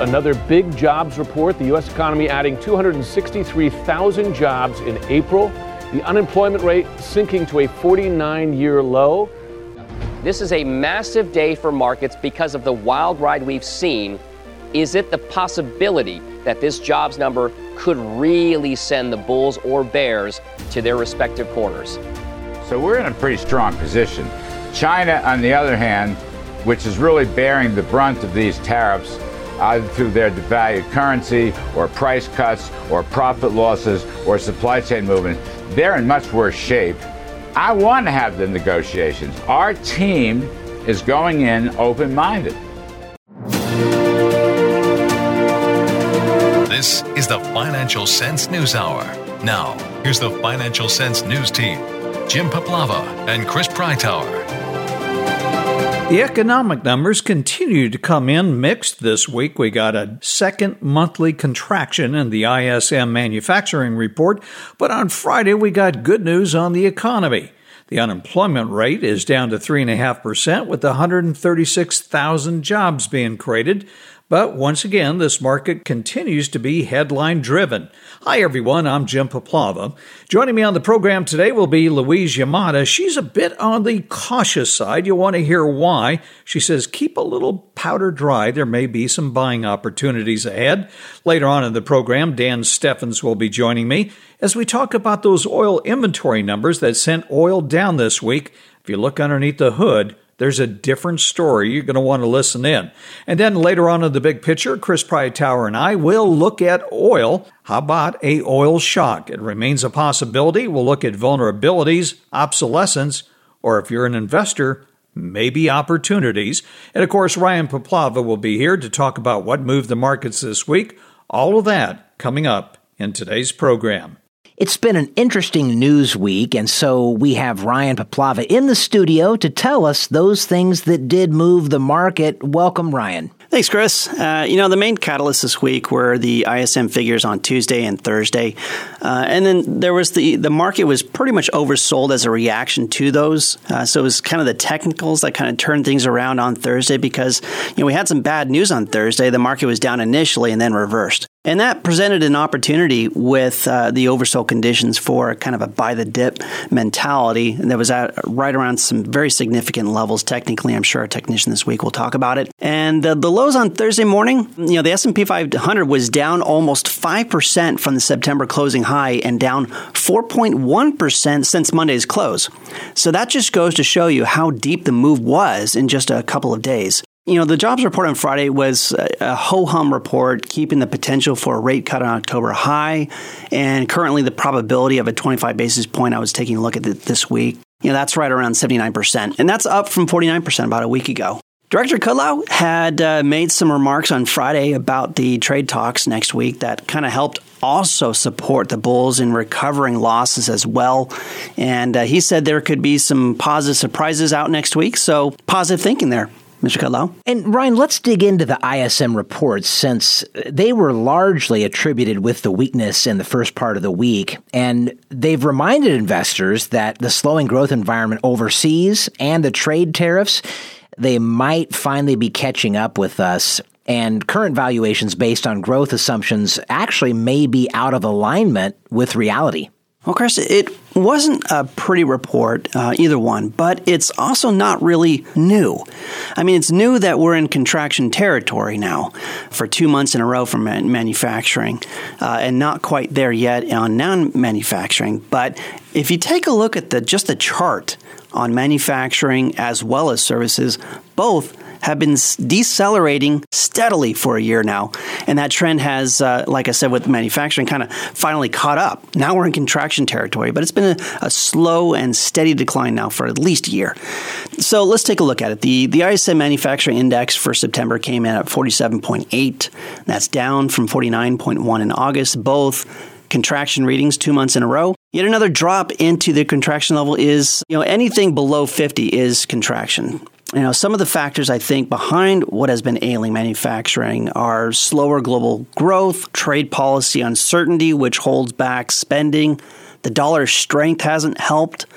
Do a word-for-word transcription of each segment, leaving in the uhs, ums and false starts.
another big jobs report. The U S economy adding two hundred sixty-three thousand jobs in April. The unemployment rate sinking to a forty-nine-year low. This is a massive day for markets because of the wild ride we've seen. Is it the possibility that this jobs number could really send the bulls or bears to their respective corners? So we're in a pretty strong position. China, on the other hand, which is really bearing the brunt of these tariffs, either through their devalued currency or price cuts or profit losses or supply chain movement, they're in much worse shape. I want to have the negotiations. Our team is going in open-minded. This is the Financial Sense News Hour. Now, here's the Financial Sense News team, Jim Paplava and Chris Prytower. The economic numbers continue to come in mixed this week. We got a second monthly contraction in the I S M manufacturing report, but on Friday we got good news on the economy. The unemployment rate is down to three point five percent with one hundred thirty-six thousand jobs being created. But once again, this market continues to be headline-driven. Hi, everyone. I'm Jim Paplava. Joining me on the program today will be Louise Yamada. She's a bit on the cautious side. You'll want to hear why. She says, keep a little powder dry. There may be some buying opportunities ahead. Later on in the program, Dan Steffens will be joining me as we talk about those oil inventory numbers that sent oil down this week. If you look underneath the hood, there's a different story. You're going to want to listen in. And then later on in the big picture, Chris Prytower and I will look at oil. How about a oil shock? It remains a possibility. We'll look at vulnerabilities, obsolescence, or if you're an investor, maybe opportunities. And of course, Ryan Paplava will be here to talk about what moved the markets this week. All of that coming up in today's program. It's been an interesting news week, and so we have Ryan Paplava in the studio to tell us those things that did move the market. Welcome, Ryan. Thanks, Chris. Uh, you know, the main catalyst this week were the I S M figures on Tuesday and Thursday. Uh, and then there was the, the market was pretty much oversold as a reaction to those. Uh, so it was kind of the technicals that kind of turned things around on Thursday because, you know, we had some bad news on Thursday. The market was down initially and then reversed. And that presented an opportunity with uh, the oversold conditions for kind of a buy the dip mentality. And that was at right around some very significant levels. Technically, I'm sure a technician this week will talk about it. And uh, the lows on Thursday morning, you know, the S and P five hundred was down almost five percent from the September closing high and down four point one percent since Monday's close. So that just goes to show you how deep the move was in just a couple of days. You know, the jobs report on Friday was a ho-hum report, keeping the potential for a rate cut on October high, and currently the probability of a twenty-five basis point, I was taking a look at it this week, you know, that's right around seventy-nine percent, and that's up from forty-nine percent about a week ago. Director Kudlow had uh, made some remarks on Friday about the trade talks next week that kind of helped also support the bulls in recovering losses as well. And uh, he said there could be some positive surprises out next week, so positive thinking there. Mister Kudlow. And Ryan, let's dig into the I S M reports since they were largely attributed with the weakness in the first part of the week. And they've reminded investors that the slowing growth environment overseas and the trade tariffs, they might finally be catching up with us. And current valuations based on growth assumptions actually may be out of alignment with reality. Well, Chris, it wasn't a pretty report, uh, either one, but it's also not really new. I mean, it's new that we're in contraction territory now for two months in a row for man- manufacturing uh, and not quite there yet on non-manufacturing. But if you take a look at the just the chart on manufacturing as well as services, both have been decelerating steadily for a year now. And that trend has, uh, like I said, with manufacturing, kind of finally caught up. Now we're in contraction territory, but it's been a, a slow and steady decline now for at least a year. So let's take a look at it. The, the I S M Manufacturing Index for September came in at forty-seven point eight. That's down from forty-nine point one in August, both contraction readings two months in a row. Yet another drop into the contraction level is, you know, anything below fifty is contraction. You know, some of the factors I think behind what has been ailing manufacturing are slower global growth, trade policy uncertainty, which holds back spending. The dollar's strength hasn't helped.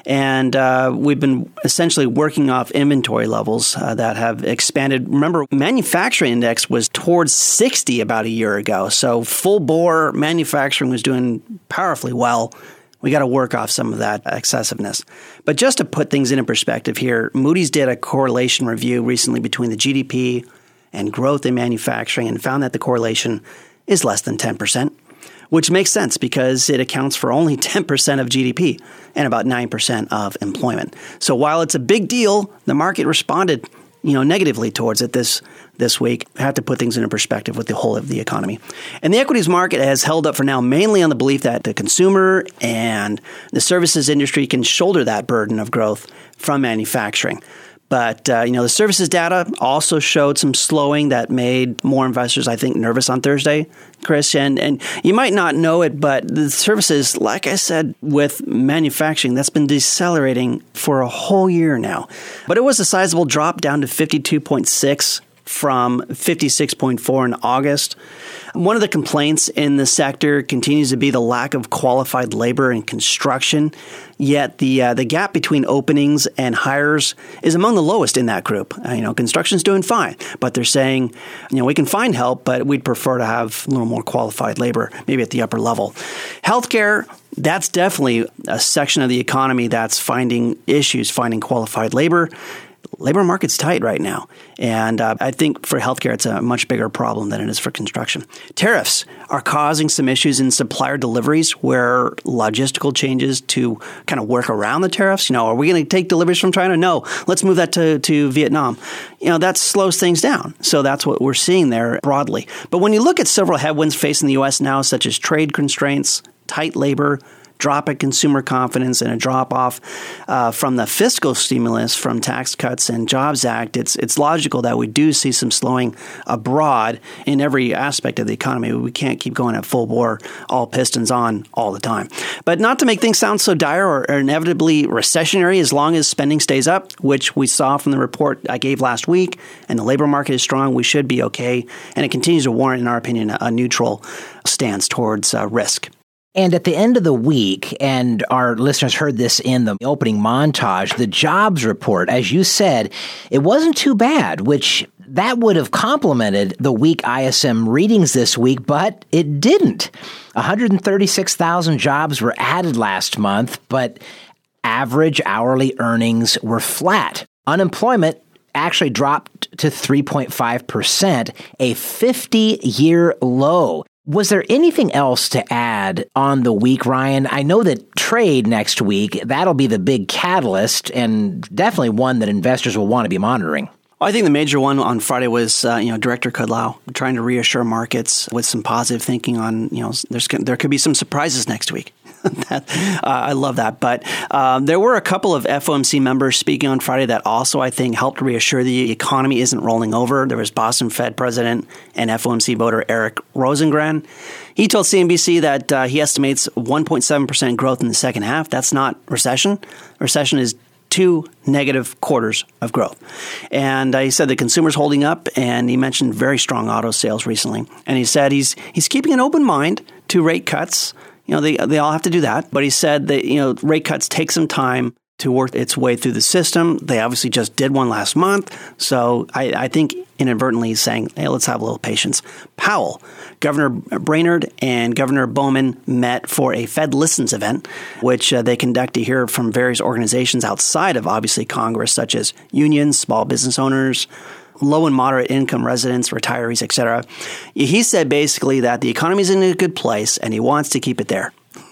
And uh, we've been essentially working off inventory levels uh, that have expanded. Remember, manufacturing index was towards sixty about a year ago. So full bore manufacturing was doing powerfully well. We got to work off some of that excessiveness. But just to put things into perspective here, Moody's did a correlation review recently between the G D P and growth in manufacturing and found that the correlation is less than ten percent, which makes sense because it accounts for only ten percent of G D P and about nine percent of employment. So while it's a big deal, the market responded, you know, negatively towards it this this week. I have to put things into perspective with the whole of the economy. And the equities market has held up for now mainly on the belief that the consumer and the services industry can shoulder that burden of growth from manufacturing. But, uh, you know, the services data also showed some slowing that made more investors, I think, nervous on Thursday, Chris. And, and you might not know it, but the services, like I said, with manufacturing, that's been decelerating for a whole year now. But it was a sizable drop down to fifty-two point six from fifty-six point four in August. One of the complaints in the sector continues to be the lack of qualified labor in construction, yet the uh, the gap between openings and hires is among the lowest in that group. Uh, you know, construction's doing fine, but they're saying, you know, we can find help, but we'd prefer to have a little more qualified labor, maybe at the upper level. Healthcare, that's definitely a section of the economy that's finding issues, finding qualified labor. Labor market's tight right now, and uh, I think for healthcare, it's a much bigger problem than it is for construction. Tariffs are causing some issues in supplier deliveries where logistical changes to kind of work around the tariffs. You know, are we going to take deliveries from China? No, let's move that to, to Vietnam. You know, that slows things down. So that's what we're seeing there broadly. But when you look at several headwinds facing the U S now, such as trade constraints, tight labor, drop in consumer confidence, and a drop-off uh, from the fiscal stimulus from Tax Cuts and Jobs Act, it's it's logical that we do see some slowing abroad in every aspect of the economy. We can't keep going at full bore, all pistons on all the time. But not to make things sound so dire or, or inevitably recessionary, as long as spending stays up, which we saw from the report I gave last week, and the labor market is strong, we should be okay. And it continues to warrant, in our opinion, a neutral stance towards uh, risk. And at the end of the week, and our listeners heard this in the opening montage, the jobs report, as you said, it wasn't too bad, which that would have complemented the weak I S M readings this week, but it didn't. one hundred thirty-six thousand jobs were added last month, but average hourly earnings were flat. Unemployment actually dropped to three point five percent, a fifty-year low. Was there anything else to add on the week, Ryan? I know that trade next week, that'll be the big catalyst and definitely one that investors will want to be monitoring. Well, I think the major one on Friday was, uh, you know, Director Kudlow trying to reassure markets with some positive thinking on, you know, there's there could be some surprises next week. that, uh, I love that. But um, there were a couple of F O M C members speaking on Friday that also, I think, helped reassure the economy isn't rolling over. There was Boston Fed President and F O M C voter Eric Rosengren. He told C N B C that uh, he estimates one point seven percent growth in the second half. That's not recession. Recession is two negative quarters of growth. And uh, he said the consumer's holding up, and he mentioned very strong auto sales recently. And he said he's he's keeping an open mind to rate cuts. You know, they they all have to do that. But he said that, you know, rate cuts take some time to work its way through the system. They obviously just did one last month. So I, I think inadvertently he's saying, hey, let's have a little patience. Powell, Governor Brainerd and Governor Bowman met for a Fed Listens event, which uh, they conduct to hear from various organizations outside of, obviously, Congress, such as unions, small business owners, low and moderate income residents, retirees, et cetera. He said basically that the economy is in a good place and he wants to keep it there.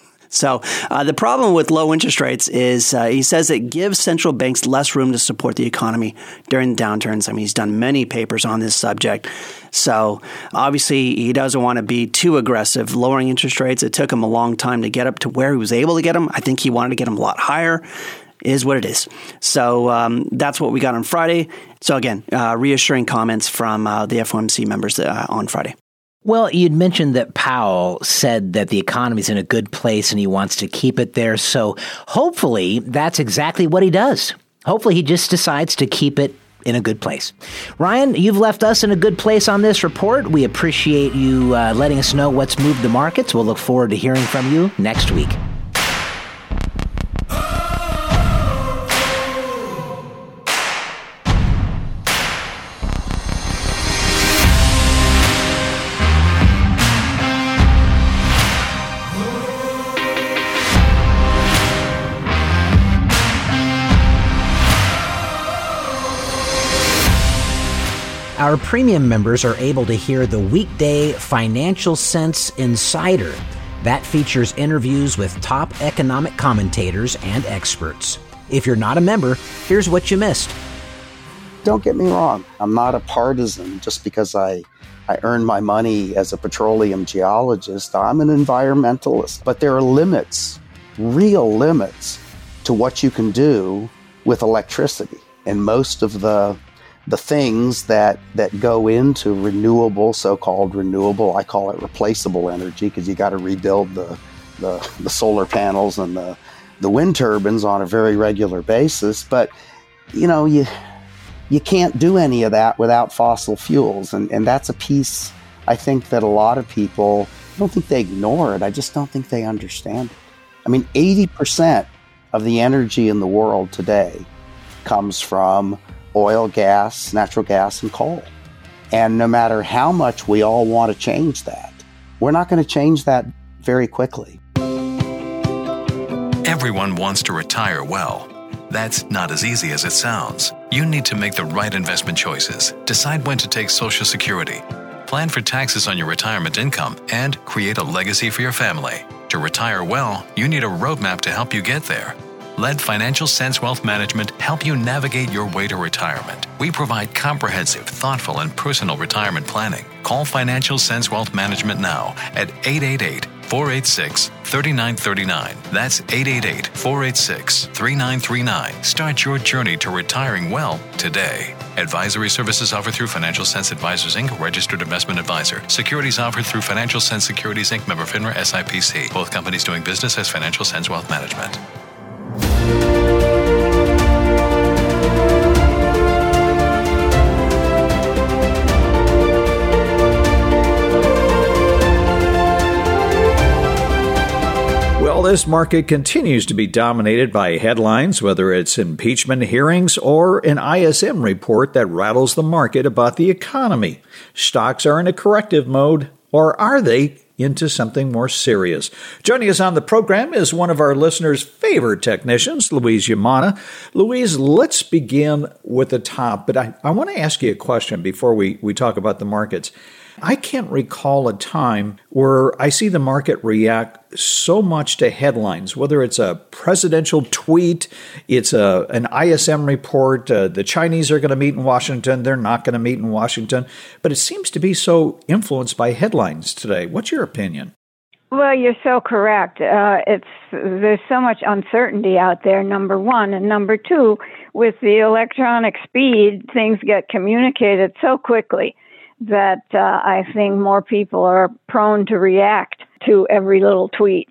So uh, the problem with low interest rates is uh, he says it gives central banks less room to support the economy during the downturns. I mean, he's done many papers on this subject. So obviously he doesn't want to be too aggressive lowering interest rates. It took him a long time to get up to where he was able to get them. I think he wanted to get them a lot higher. It is what it is. So um, that's what we got on Friday. So again, uh, reassuring comments from uh, the F O M C members uh, on Friday. Well, you'd mentioned that Powell said that the economy's in a good place and he wants to keep it there. So hopefully that's exactly what he does. Hopefully he just decides to keep it in a good place. Ryan, you've left us in a good place on this report. We appreciate you uh, letting us know what's moved the markets. We'll look forward to hearing from you next week. Our premium members are able to hear the weekday Financial Sense Insider. That features interviews with top economic commentators and experts. If you're not a member, here's what you missed. Don't get me wrong. I'm not a partisan just because I, I earn my money as a petroleum geologist. I'm an environmentalist. But there are limits, real limits, to what you can do with electricity. And most of the the things that, that go into renewable, so-called renewable, I call it replaceable energy, because you got to rebuild the, the the solar panels and the, the wind turbines on a very regular basis. But, you know, you you can't do any of that without fossil fuels. And, and that's a piece, I think, that a lot of people, I don't think they ignore it. I just don't think they understand it. I mean, eighty percent of the energy in the world today comes from oil, gas, natural gas, and coal. And no matter how much we all want to change that, we're not going to change that very quickly. Everyone wants to retire well. That's not as easy as it sounds. You need to make the right investment choices, decide when to take Social Security, plan for taxes on your retirement income, and create a legacy for your family. To retire well, you need a roadmap to help you get there. Let Financial Sense Wealth Management help you navigate your way to retirement. We provide comprehensive, thoughtful, and personal retirement planning. Call Financial Sense Wealth Management now at eight eight eight, four eight six, three nine three nine. That's eight eight eight, four eight six, three nine three nine. Start your journey to retiring well today. Advisory services offered through Financial Sense Advisors, Incorporated, registered investment advisor. Securities offered through Financial Sense Securities, Incorporated, member FINRA S I P C. Both companies doing business as Financial Sense Wealth Management. Well, this market continues to be dominated by headlines, whether it's impeachment hearings or an I S M report that rattles the market about the economy. Stocks are in a corrective mode, or are they into something more serious? Joining us on the program is one of our listeners' favorite technicians, Louise Yamana. Louise, let's begin with the top, but I, I want to ask you a question before we, we talk about the markets. I can't recall a time where I see the market react so much to headlines, whether it's a presidential tweet, it's a an I S M report, uh, the Chinese are going to meet in Washington, they're not going to meet in Washington, but it seems to be so influenced by headlines today. What's your opinion? Well, you're so correct. Uh, it's there's so much uncertainty out there, number one. And number two, with the electronic speed, things get communicated so quickly that uh, I think more people are prone to react to every little tweet.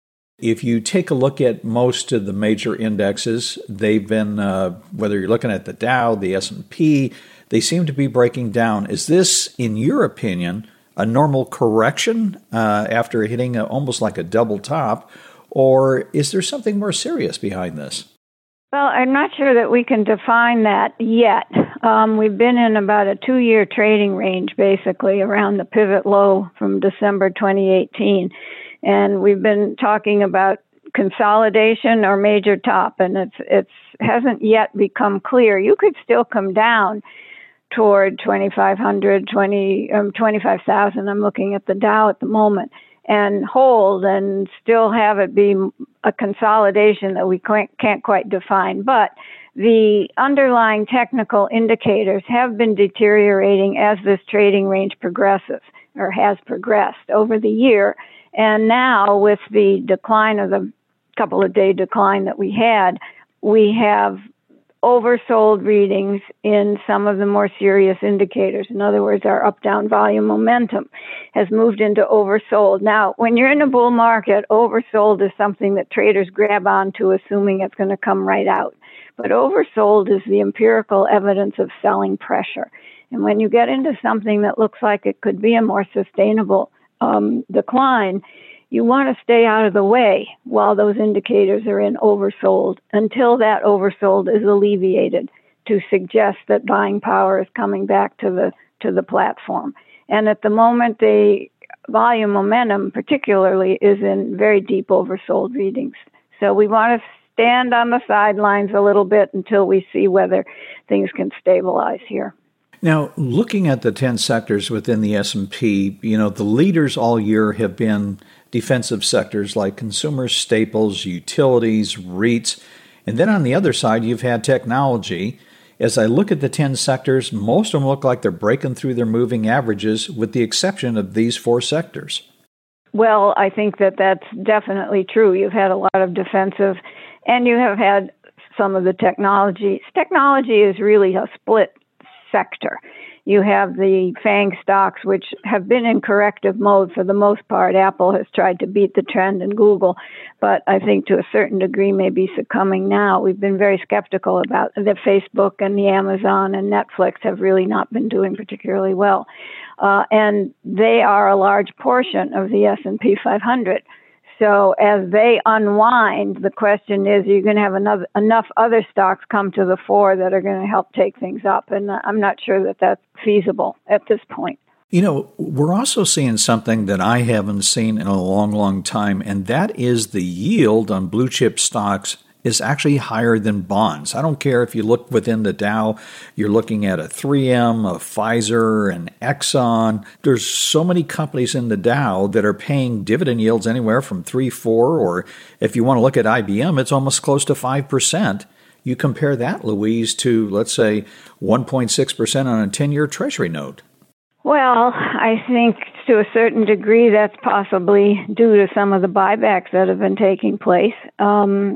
If you take a look at most of the major indexes, they've been, uh, whether you're looking at the Dow, the S and P, they seem to be breaking down. Is this, in your opinion, a normal correction uh, after hitting a, almost like a double top, or is there something more serious behind this? Well, I'm not sure that we can define that yet. Um, we've been in about a two-year trading range, basically, around the pivot low from December twenty eighteen. And we've been talking about consolidation or major top, and it's it's hasn't yet become clear. You could still come down toward twenty-five hundred, twenty, um, twenty-five thousand. I'm looking at the Dow at the moment, and hold and still have it be a consolidation that we can't, can't quite define. But the underlying technical indicators have been deteriorating as this trading range progresses or has progressed over the year. And now with the decline of the couple of day decline that we had, we have oversold readings in some of the more serious indicators. In other words, our up-down volume momentum has moved into oversold. Now, when you're in a bull market, oversold is something that traders grab onto, assuming it's going to come right out. But oversold is the empirical evidence of selling pressure. And when you get into something that looks like it could be a more sustainable um, decline, you want to stay out of the way while those indicators are in oversold until that oversold is alleviated to suggest that buying power is coming back to the to the platform. And at the moment, the volume momentum particularly is in very deep oversold readings. So we want to stand on the sidelines a little bit until we see whether things can stabilize here. Now, looking at the ten sectors within the S and P, you know, the leaders all year have been defensive sectors like consumer staples, utilities, REITs. And then on the other side, you've had technology. As I look at the ten sectors, most of them look like they're breaking through their moving averages, with the exception of these four sectors. Well, I think that that's definitely true. You've had a lot of defensive, and you have had some of the technology. Technology is really a split sector. You have the FANG stocks, which have been in corrective mode for the most part. Apple has tried to beat the trend, and Google, but I think to a certain degree may be succumbing now. We've been very skeptical about the Facebook and the Amazon and Netflix have really not been doing particularly well. Uh, and they are a large portion of the S and P five hundred. So as they unwind, the question is, are you going to have enough, enough other stocks come to the fore that are going to help take things up? And I'm not sure that that's feasible at this point. You know, we're also seeing something that I haven't seen in a long, long time, and that is the yield on blue chip stocks is actually higher than bonds. I don't care if you look within the Dow, you're looking at a three M, a Pfizer, an Exxon. There's so many companies in the Dow that are paying dividend yields anywhere from three, four, or if you want to look at I B M, it's almost close to five percent. You compare that, Louise, to, let's say, one point six percent on a ten-year Treasury note. Well, I think to a certain degree that's possibly due to some of the buybacks that have been taking place. Um,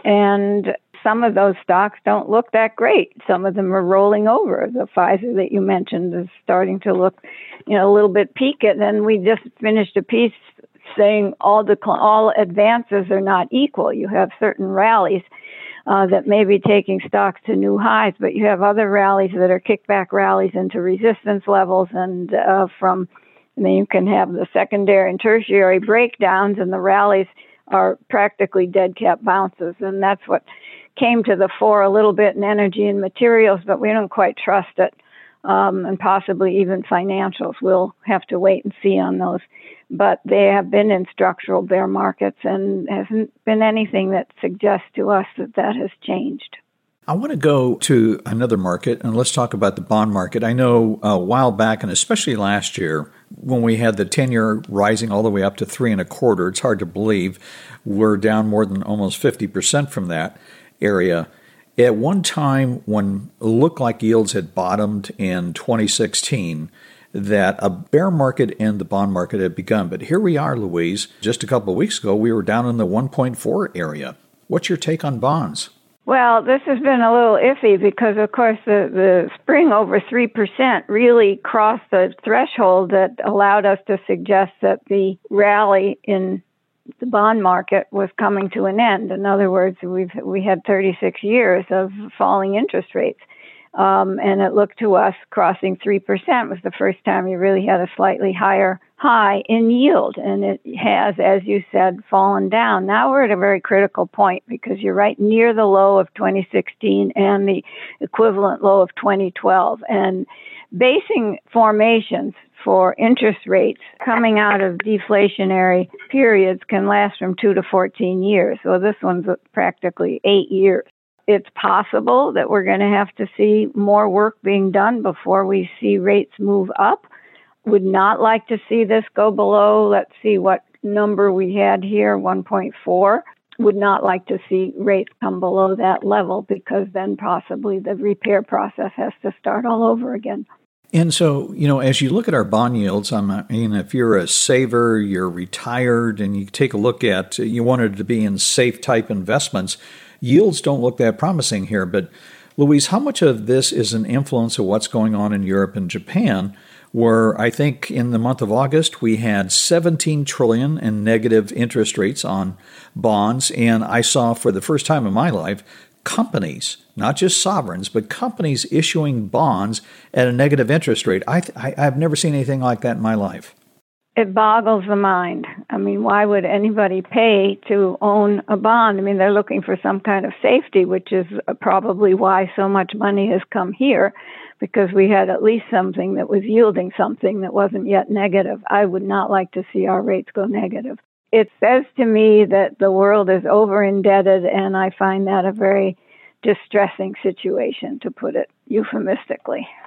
And some of those stocks don't look that great. Some of them are rolling over. The Pfizer that you mentioned is starting to look, you know, a little bit peaked. And we just finished a piece saying all decl- all advances are not equal. You have certain rallies uh, that may be taking stocks to new highs, but you have other rallies that are kickback rallies into resistance levels. And uh, from, I mean, you can have the secondary and tertiary breakdowns, and the rallies are practically dead cat bounces. And that's what came to the fore a little bit in energy and materials, but we don't quite trust it. Um, and possibly even financials. We'll have to wait and see on those. But they have been in structural bear markets, and hasn't been anything that suggests to us that that has changed. I want to go to another market, and let's talk about the bond market. I know a while back, and especially last year, when we had the ten-year rising all the way up to three and a quarter, it's hard to believe we're down more than almost fifty percent from that area. At one time, when it looked like yields had bottomed in twenty sixteen, that a bear market in the bond market had begun. But here we are, Louise. Just a couple of weeks ago, we were down in the one point four area. What's your take on bonds? Well, this has been a little iffy because, of course, the, the spring over three percent really crossed the threshold that allowed us to suggest that the rally in the bond market was coming to an end. In other words, we've we had thirty-six years of falling interest rates. Um, and it looked to us crossing three percent was the first time you really had a slightly higher high in yield. And it has, as you said, fallen down. Now we're at a very critical point because you're right near the low of twenty sixteen and the equivalent low of twenty twelve. And basing formations for interest rates coming out of deflationary periods can last from two to fourteen years. So this one's practically eight years. It's possible that we're going to have to see more work being done before we see rates move up. Would not like to see this go below, let's see what number we had here, one point four. Would not like to see rates come below that level because then possibly the repair process has to start all over again. And so, you know, as you look at our bond yields, I mean, if you're a saver, you're retired, and you take a look at, you wanted to be in safe type investments, yields don't look that promising here. But, Louise, how much of this is an influence of what's going on in Europe and Japan, where I think in the month of August we had seventeen trillion dollars in negative interest rates on bonds, and I saw for the first time in my life companies, not just sovereigns, but companies issuing bonds at a negative interest rate. I, I, I've never seen anything like that in my life. It boggles the mind. I mean, why would anybody pay to own a bond? I mean, they're looking for some kind of safety, which is probably why so much money has come here, because we had at least something that was yielding something that wasn't yet negative. I would not like to see our rates go negative. It says to me that the world is over-indebted, and I find that a very distressing situation, to put it euphemistically.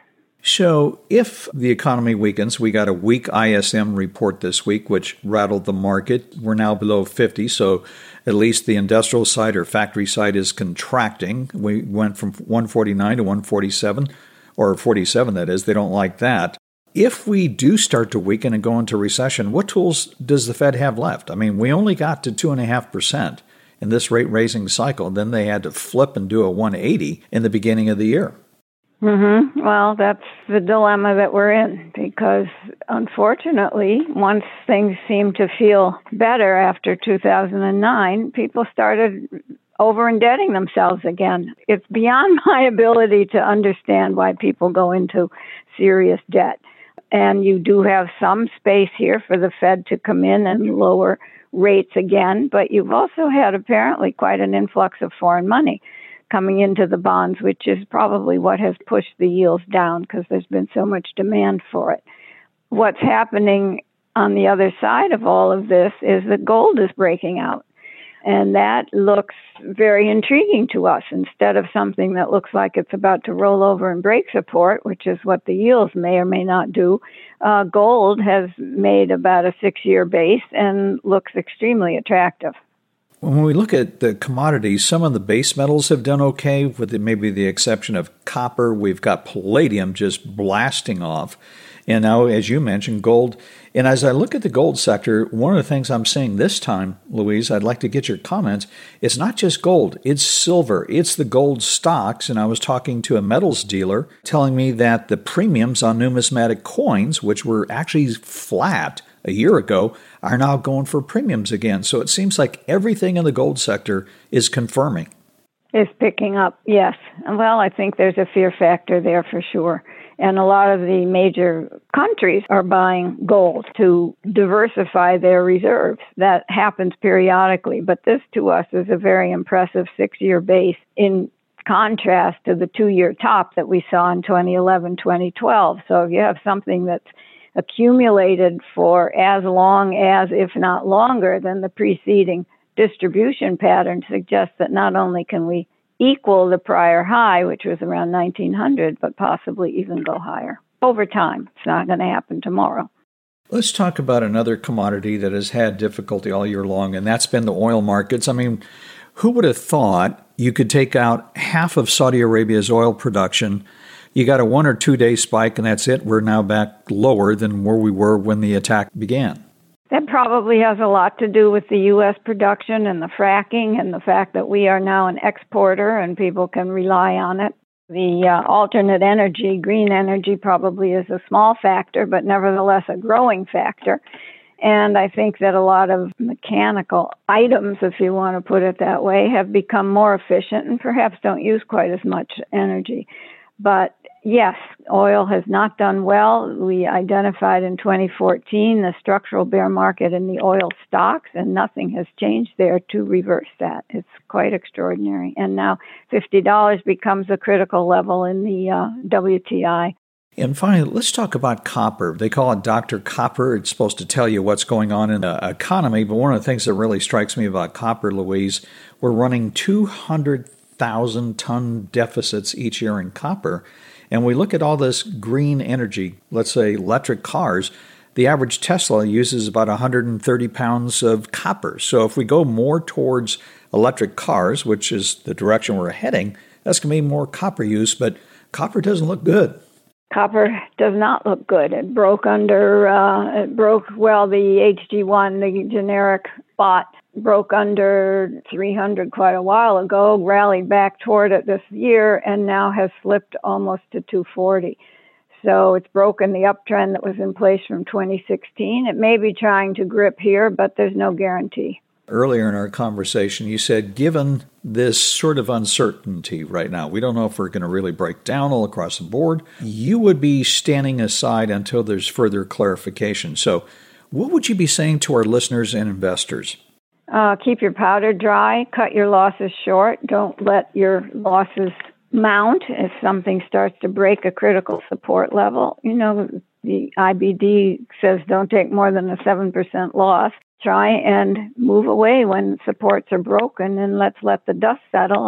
So if the economy weakens, we got a weak I S M report this week, which rattled the market. We're now below fifty, so at least the industrial side or factory side is contracting. We went from one forty-nine to one forty-seven, or forty-seven, that is. They don't like that. If we do start to weaken and go into recession, what tools does the Fed have left? I mean, we only got to two point five percent in this rate-raising cycle. Then they had to flip and do a one eighty in the beginning of the year. Mm-hmm. Well, that's the dilemma that we're in, because unfortunately, once things seemed to feel better after two thousand nine, people started over-indebting themselves again. It's beyond my ability to understand why people go into serious debt. And you do have some space here for the Fed to come in and lower rates again, but you've also had apparently quite an influx of foreign money coming into the bonds, which is probably what has pushed the yields down because there's been so much demand for it. What's happening on the other side of all of this is that gold is breaking out. And that looks very intriguing to us. Instead of something that looks like it's about to roll over and break support, which is what the yields may or may not do, uh, gold has made about a six-year base and looks extremely attractive. When we look at the commodities, some of the base metals have done okay, with maybe the exception of copper. We've got palladium just blasting off. And now, as you mentioned, gold. And as I look at the gold sector, one of the things I'm seeing this time, Louise, I'd like to get your comments. It's not just gold, it's silver. It's the gold stocks. And I was talking to a metals dealer telling me that the premiums on numismatic coins, which were actually flat a year ago, are now going for premiums again. So it seems like everything in the gold sector is confirming. Is picking up, yes. Well, I think there's a fear factor there for sure. And a lot of the major countries are buying gold to diversify their reserves. That happens periodically. But this, to us, is a very impressive six-year base in contrast to the two-year top that we saw in twenty eleven, twenty twelve. So if you have something that's accumulated for as long as, if not longer, than the preceding distribution pattern, suggests that not only can we equal the prior high, which was around nineteen hundred, but possibly even go higher over time. It's not going to happen tomorrow. Let's talk about another commodity that has had difficulty all year long, and that's been the oil markets. I mean, who would have thought you could take out half of Saudi Arabia's oil production? You got a one or two day spike, and that's it. We're now back lower than where we were when the attack began. That probably has a lot to do with the U S production and the fracking and the fact that we are now an exporter and people can rely on it. The uh, alternate energy, green energy, probably is a small factor, but nevertheless a growing factor. And I think that a lot of mechanical items, if you want to put it that way, have become more efficient and perhaps don't use quite as much energy. But yes, oil has not done well. We identified in twenty fourteen the structural bear market in the oil stocks, and nothing has changed there to reverse that. It's quite extraordinary. And now fifty dollars becomes a critical level in the uh, W T I. And finally, let's talk about copper. They call it Doctor Copper. It's supposed to tell you what's going on in the economy. But one of the things that really strikes me about copper, Louise, we're running two hundred thousand ton deficits each year in copper. And we look at all this green energy, let's say electric cars, the average Tesla uses about one hundred thirty pounds of copper. So if we go more towards electric cars, which is the direction we're heading, that's going to be more copper use, but copper doesn't look good. Copper does not look good. It broke under, uh, it broke, well, the H G one, the generic spot, broke under three hundred quite a while ago, rallied back toward it this year, and now has slipped almost to two forty. So it's broken the uptrend that was in place from twenty sixteen. It may be trying to grip here, but there's no guarantee. Earlier in our conversation, you said, given this sort of uncertainty right now, we don't know if we're going to really break down all across the board, you would be standing aside until there's further clarification. So what would you be saying to our listeners and investors? Uh, keep your powder dry, cut your losses short. Don't let your losses mount if something starts to break a critical support level. You know, the I B D says don't take more than a seven percent loss. Try and move away when supports are broken, and let's let the dust settle and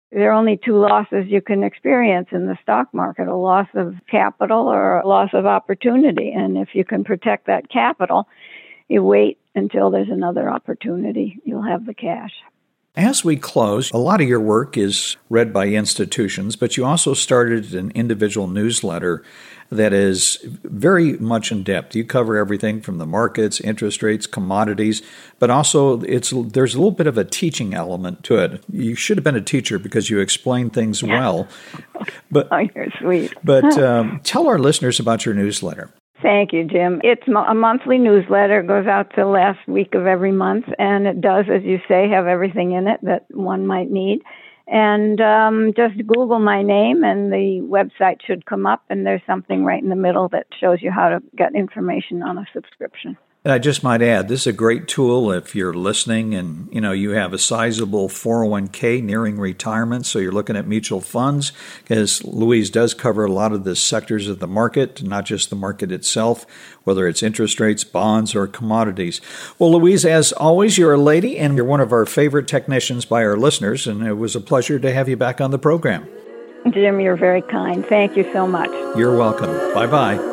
There are only two losses you can experience in the stock market, a loss of capital or a loss of opportunity. And if you can protect that capital, you wait until there's another opportunity. You'll have the cash. As we close, a lot of your work is read by institutions, but you also started an individual newsletter that is very much in depth. You cover everything from the markets, interest rates, commodities, but also it's there's a little bit of a teaching element to it. You should have been a teacher because you explain things well. But, oh, you're sweet. But um, tell our listeners about your newsletter. Thank you, Jim. It's a monthly newsletter. It goes out the last week of every month, and it does, as you say, have everything in it that one might need. And um, just Google my name, and the website should come up, and there's something right in the middle that shows you how to get information on a subscription. And I just might add, this is a great tool if you're listening and, you know, you have a sizable four oh one k nearing retirement, so you're looking at mutual funds, because Louise does cover a lot of the sectors of the market, not just the market itself, whether it's interest rates, bonds, or commodities. Well, Louise, as always, you're a lady, and you're one of our favorite technicians by our listeners, and it was a pleasure to have you back on the program. Jim, you're very kind. Thank you so much. You're welcome. Bye-bye.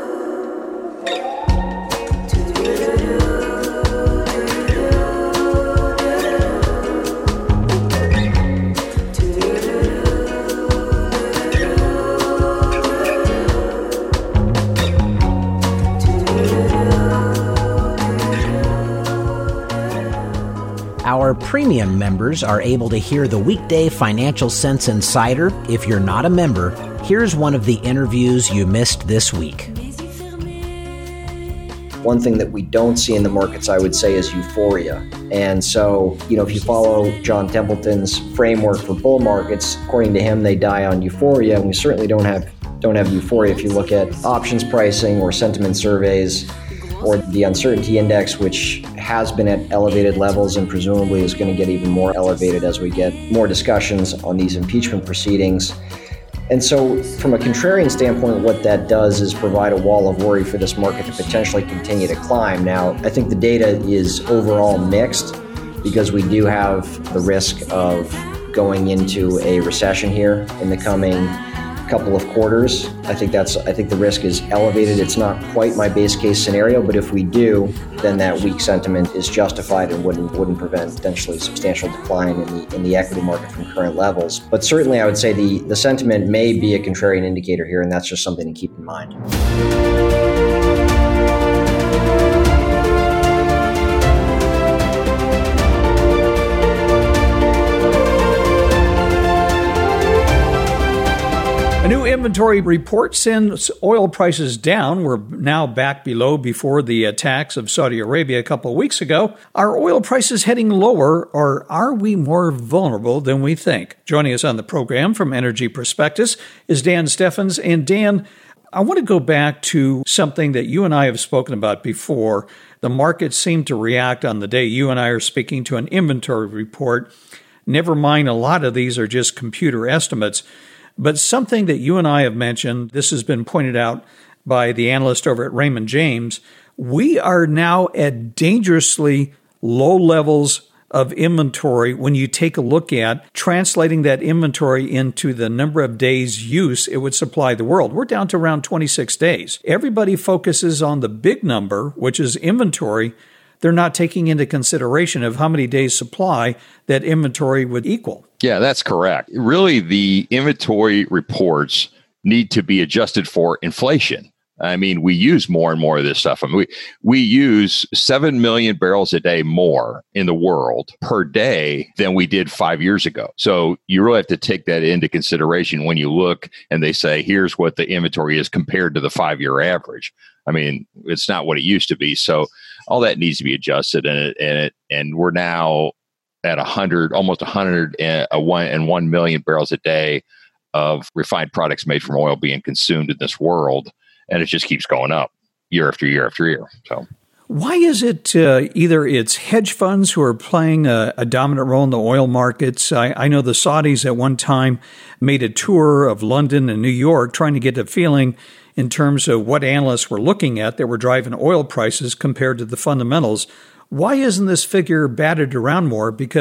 Our premium members are able to hear the weekday Financial Sense Insider. If you're not a member, here's one of the interviews you missed this week. One thing that we don't see in the markets, I would say, is euphoria. And so, you know, if you follow John Templeton's framework for bull markets, according to him, they die on euphoria. And we certainly don't have don't have euphoria if you look at options pricing or sentiment surveys, or the uncertainty index, which has been at elevated levels and presumably is going to get even more elevated as we get more discussions on these impeachment proceedings. And so from a contrarian standpoint, what that does is provide a wall of worry for this market to potentially continue to climb. Now, I think the data is overall mixed because we do have the risk of going into a recession here in the coming couple of quarters. I think that's I think the risk is elevated. It's not quite my base case scenario, but if we do, then that weak sentiment is justified and wouldn't wouldn't prevent potentially substantial decline in the in the equity market from current levels. But certainly I would say the, the sentiment may be a contrarian indicator here, and that's just something to keep in mind. A new inventory report sends oil prices down. We're now back below before the attacks of Saudi Arabia a couple of weeks ago. Are oil prices heading lower, or are we more vulnerable than we think? Joining us on the program from Energy Prospectus is Dan Steffens. And Dan, I want to go back to something that you and I have spoken about before. The markets seem to react on the day you and I are speaking to an inventory report. Never mind, a lot of these are just computer estimates. But something that you and I have mentioned, this has been pointed out by the analyst over at Raymond James, we are now at dangerously low levels of inventory when you take a look at translating that inventory into the number of days use it would supply the world. We're down to around twenty-six days. Everybody focuses on the big number, which is inventory. They're not taking into consideration of how many days supply that inventory would equal. Yeah, that's correct. Really, the inventory reports need to be adjusted for inflation. I mean, we use more and more of this stuff. I mean, we, we use seven million barrels a day more in the world per day than we did five years ago. So you really have to take that into consideration when you look and they say, here's what the inventory is compared to the five-year average. I mean, it's not what it used to be. So all that needs to be adjusted, and it, and it, and we're now at a hundred, almost a hundred and a one and one million barrels a day of refined products made from oil being consumed in this world, and it just keeps going up year after year after year. So, why is it uh, either it's hedge funds who are playing a, a dominant role in the oil markets? I, I know the Saudis at one time made a tour of London and New York, trying to get a feeling in terms of what analysts were looking at that were driving oil prices compared to the fundamentals. Why isn't this figure batted around more? Because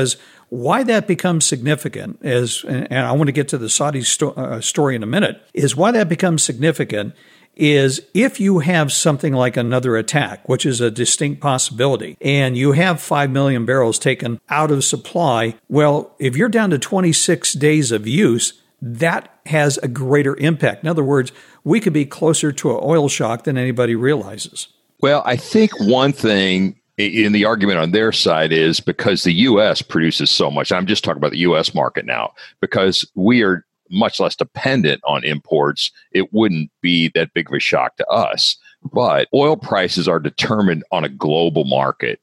Why that becomes significant is, and I want to get to the Saudi sto- uh, story in a minute, is why that becomes significant is if you have something like another attack, which is a distinct possibility, and you have five million barrels taken out of supply, well, if you're down to twenty-six days of use, that has a greater impact. In other words, we could be closer to an oil shock than anybody realizes. Well, I think one thing in the argument on their side is because the U S produces so much. I'm just talking about the U S market now, because we are much less dependent on imports, it wouldn't be that big of a shock to us. But oil prices are determined on a global market.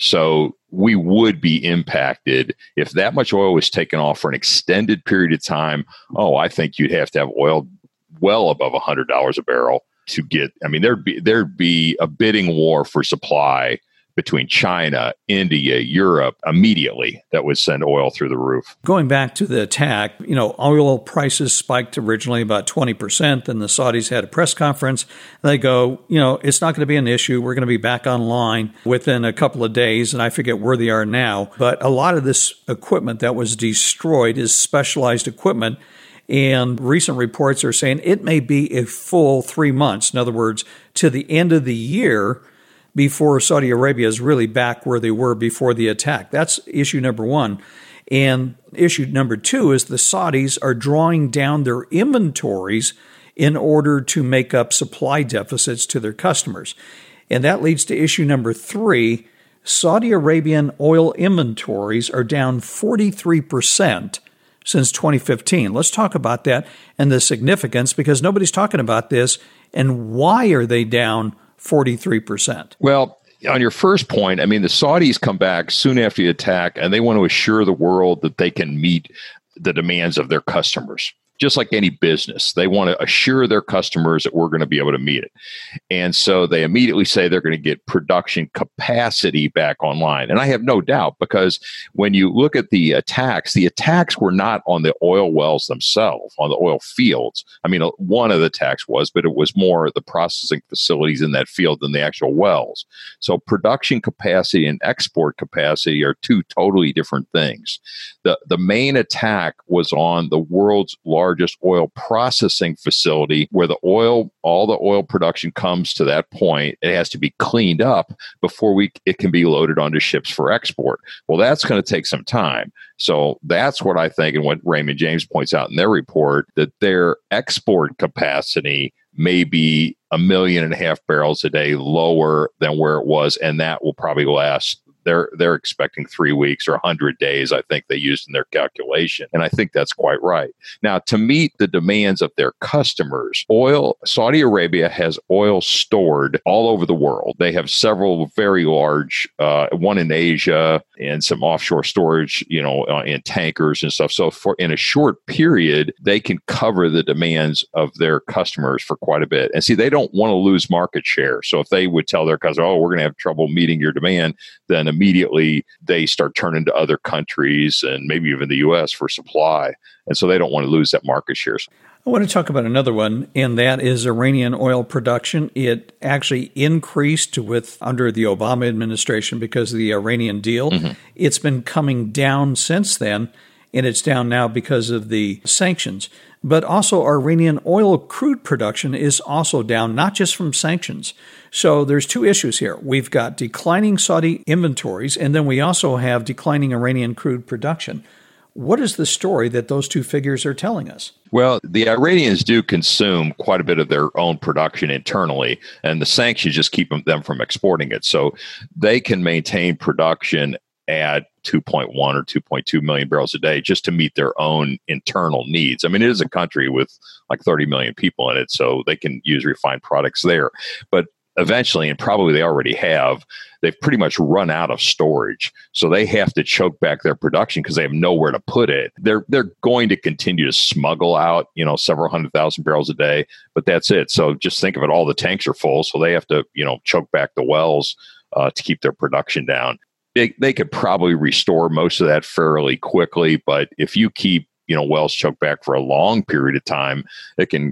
So we would be impacted if that much oil was taken off for an extended period of time. Oh, I think you'd have to have oil well above one hundred dollars a barrel to get, I mean, there'd be, there'd be a bidding war for supply between China, India, Europe immediately that would send oil through the roof. Going back to the attack, you know, oil prices spiked originally about twenty percent. Then the Saudis had a press conference. They go, you know, it's not going to be an issue. We're going to be back online within a couple of days. And I forget where they are now. But a lot of this equipment that was destroyed is specialized equipment. And recent reports are saying it may be a full three months. In other words, to the end of the year, before Saudi Arabia is really back where they were before the attack. That's issue number one. And issue number two is the Saudis are drawing down their inventories in order to make up supply deficits to their customers. And that leads to issue number three. Saudi Arabian oil inventories are down forty-three percent since twenty fifteen. Let's talk about that and the significance, because nobody's talking about this. And why are they down forty-three percent? Well, on your first point, I mean, the Saudis come back soon after the attack, and they want to assure the world that they can meet the demands of their customers. Just like any business, they want to assure their customers that we're going to be able to meet it. And so they immediately say they're going to get production capacity back online. And I have no doubt, because when you look at the attacks, the attacks were not on the oil wells themselves, on the oil fields. I mean, one of the attacks was, but it was more the processing facilities in that field than the actual wells. So production capacity and export capacity are two totally different things. The, the main attack was on the world's largest largest oil processing facility, where the oil, all the oil production comes to that point. It has to be cleaned up before we it can be loaded onto ships for export. Well, that's going to take some time. So that's what I think, and what Raymond James points out in their report, that their export capacity may be a million and a half barrels a day lower than where it was, and that will probably last. They're they're expecting three weeks or one hundred days, I think they used in their calculation. And I think that's quite right. Now, to meet the demands of their customers, oil, Saudi Arabia has oil stored all over the world. They have several very large, uh, one in Asia and some offshore storage, you know, uh, in tankers and stuff. So for in a short period, they can cover the demands of their customers for quite a bit. And see, they don't want to lose market share. So if they would tell their customers, oh, we're going to have trouble meeting your demand, then immediately they start turning to other countries and maybe even the U S for supply. And so they don't want to lose that market share. I want to talk about another one, and that is Iranian oil production. It actually increased with under the Obama administration because of the Iranian deal. Mm-hmm. It's been coming down since then, and it's down now because of the sanctions. But also Iranian oil crude production is also down, not just from sanctions. So there's two issues here. We've got declining Saudi inventories, and then we also have declining Iranian crude production. What is the story that those two figures are telling us? Well, the Iranians do consume quite a bit of their own production internally, and the sanctions just keep them from exporting it. So they can maintain production at two point one or two point two million barrels a day just to meet their own internal needs. I mean, it is a country with like thirty million people in it, so they can use refined products there. But eventually, and probably they already have, they've pretty much run out of storage. So they have to choke back their production because they have nowhere to put it. They're they're going to continue to smuggle out, you know, several hundred thousand barrels a day, but that's it. So just think of it, all the tanks are full, so they have to, you know, choke back the wells uh, to keep their production down. They, they could probably restore most of that fairly quickly, but if you keep, you know, wells choked back for a long period of time, it can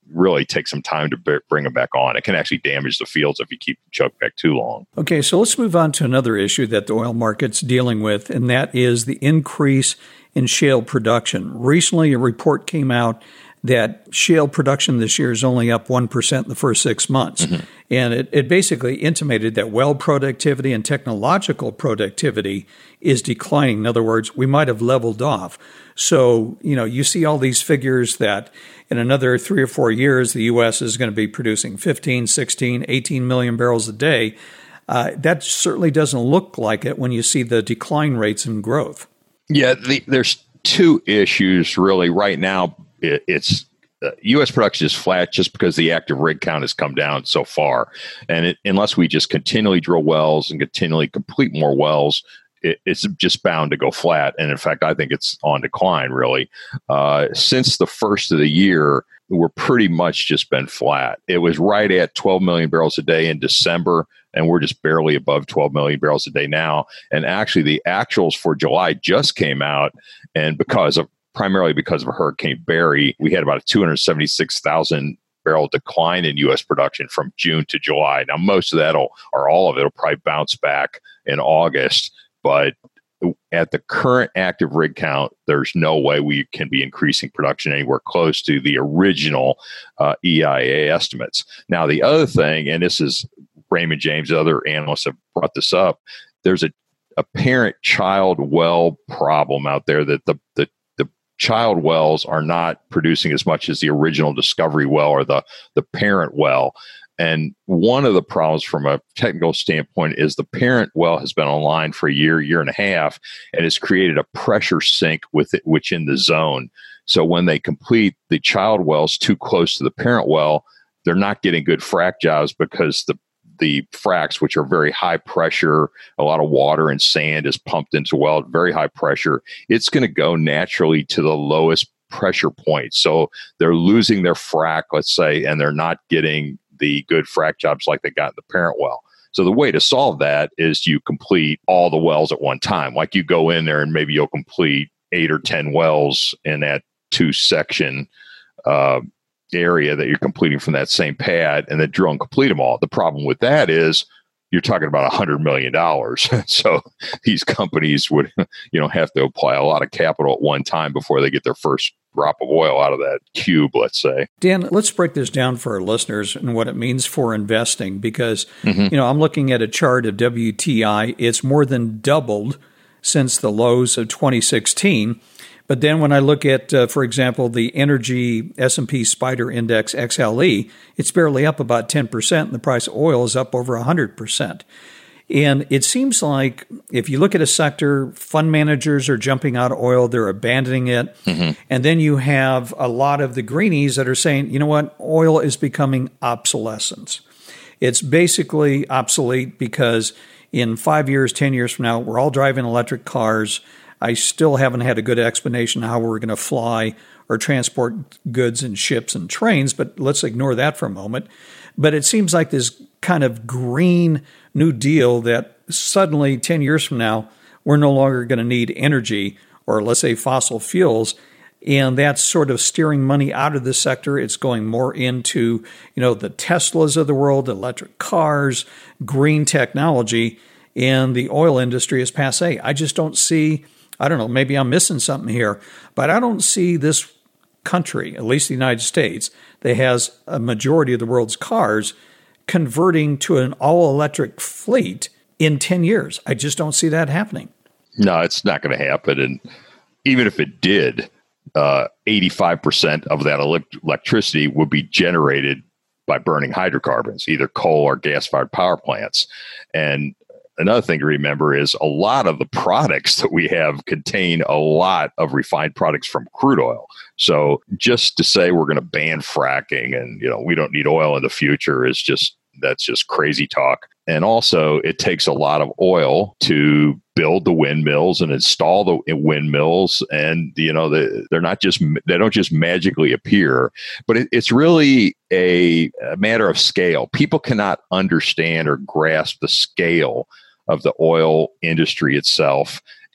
really take some time to b- bring them back on. It can actually damage the fields if you keep the choke back too long. Okay, so let's move on to another issue that the oil market's dealing with, and that is the increase in shale production. Recently, a report came out that shale production this year is only up one percent in the first six months. Mm-hmm. And it, it basically intimated that well productivity and technological productivity is declining. In other words, we might have leveled off. So, you know, you see all these figures that in another three or four years, the U S is going to be producing fifteen, sixteen, eighteen million barrels a day. Uh, that certainly doesn't look like it when you see the decline rates in growth. Yeah, the, there's two issues really right now. It, it's uh, U S production is flat just because the active rig count has come down so far. And it, unless we just continually drill wells and continually complete more wells, it, it's just bound to go flat. And in fact, I think it's on decline, really. Uh, since the first of the year, we're pretty much just been flat. It was right at twelve million barrels a day in December, and we're just barely above twelve million barrels a day now. And actually, the actuals for July just came out, and because of primarily because of Hurricane Barry, we had about a two hundred seventy-six thousand barrel decline in U S production from June to July. Now, most of that, or all of it, will probably bounce back in August. But at the current active rig count, there's no way we can be increasing production anywhere close to the original uh, E I A estimates. Now, the other thing, and this is Raymond James, other analysts have brought this up, there's a, a parent-child well problem out there that the, the child wells are not producing as much as the original discovery well or the, the parent well. And one of the problems from a technical standpoint is the parent well has been online for a year, year and a half, and has created a pressure sink with it, which in the zone. So when they complete the child wells too close to the parent well, they're not getting good frac jobs because the the fracs, which are very high pressure, a lot of water and sand is pumped into well at very high pressure. It's going to go naturally to the lowest pressure point. So they're losing their frac, let's say, and they're not getting the good frac jobs like they got in the parent well. So the way to solve that is you complete all the wells at one time. Like you go in there and maybe you'll complete eight or ten wells in that two section uh, area that you're completing from that same pad, and then drill and complete them all. The problem with that is you're talking about a hundred million dollars. So these companies would, you know, have to apply a lot of capital at one time before they get their first drop of oil out of that cube, let's say. Dan, let's break this down for our listeners and what it means for investing, because, mm-hmm. you know, I'm looking at a chart of W T I. It's more than doubled since the lows of twenty sixteen. But then when I look at, uh, for example, the energy S and P Spider Index X L E, it's barely up about ten percent, and the price of oil is up over one hundred percent. And it seems like if you look at a sector, fund managers are jumping out of oil, they're abandoning it. Mm-hmm. And then you have a lot of the greenies that are saying, you know what, oil is becoming obsolescence. It's basically obsolete because in five years, ten years from now, we're all driving electric cars. I still haven't had a good explanation how we're going to fly or transport goods in ships and trains, but let's ignore that for a moment. But it seems like this kind of green new deal that suddenly ten years from now, we're no longer going to need energy or let's say fossil fuels. And that's sort of steering money out of the sector. It's going more into, you know, the Teslas of the world, electric cars, green technology, and the oil industry is passe. I just don't see, I don't know, maybe I'm missing something here, but I don't see this country, at least the United States, that has a majority of the world's cars converting to an all-electric fleet in ten years. I just don't see that happening. No, it's not going to happen. And even if it did, uh, eighty-five percent of that elect- electricity would be generated by burning hydrocarbons, either coal or gas-fired power plants. And another thing to remember is a lot of the products that we have contain a lot of refined products from crude oil. So just to say we're going to ban fracking and, you know, we don't need oil in the future is just, that's just crazy talk. And also it takes a lot of oil to build the windmills and install the windmills. And, you know, the, they're not just, they don't just magically appear, but it, it's really a, a matter of scale. People cannot understand or grasp the scale of the oil industry itself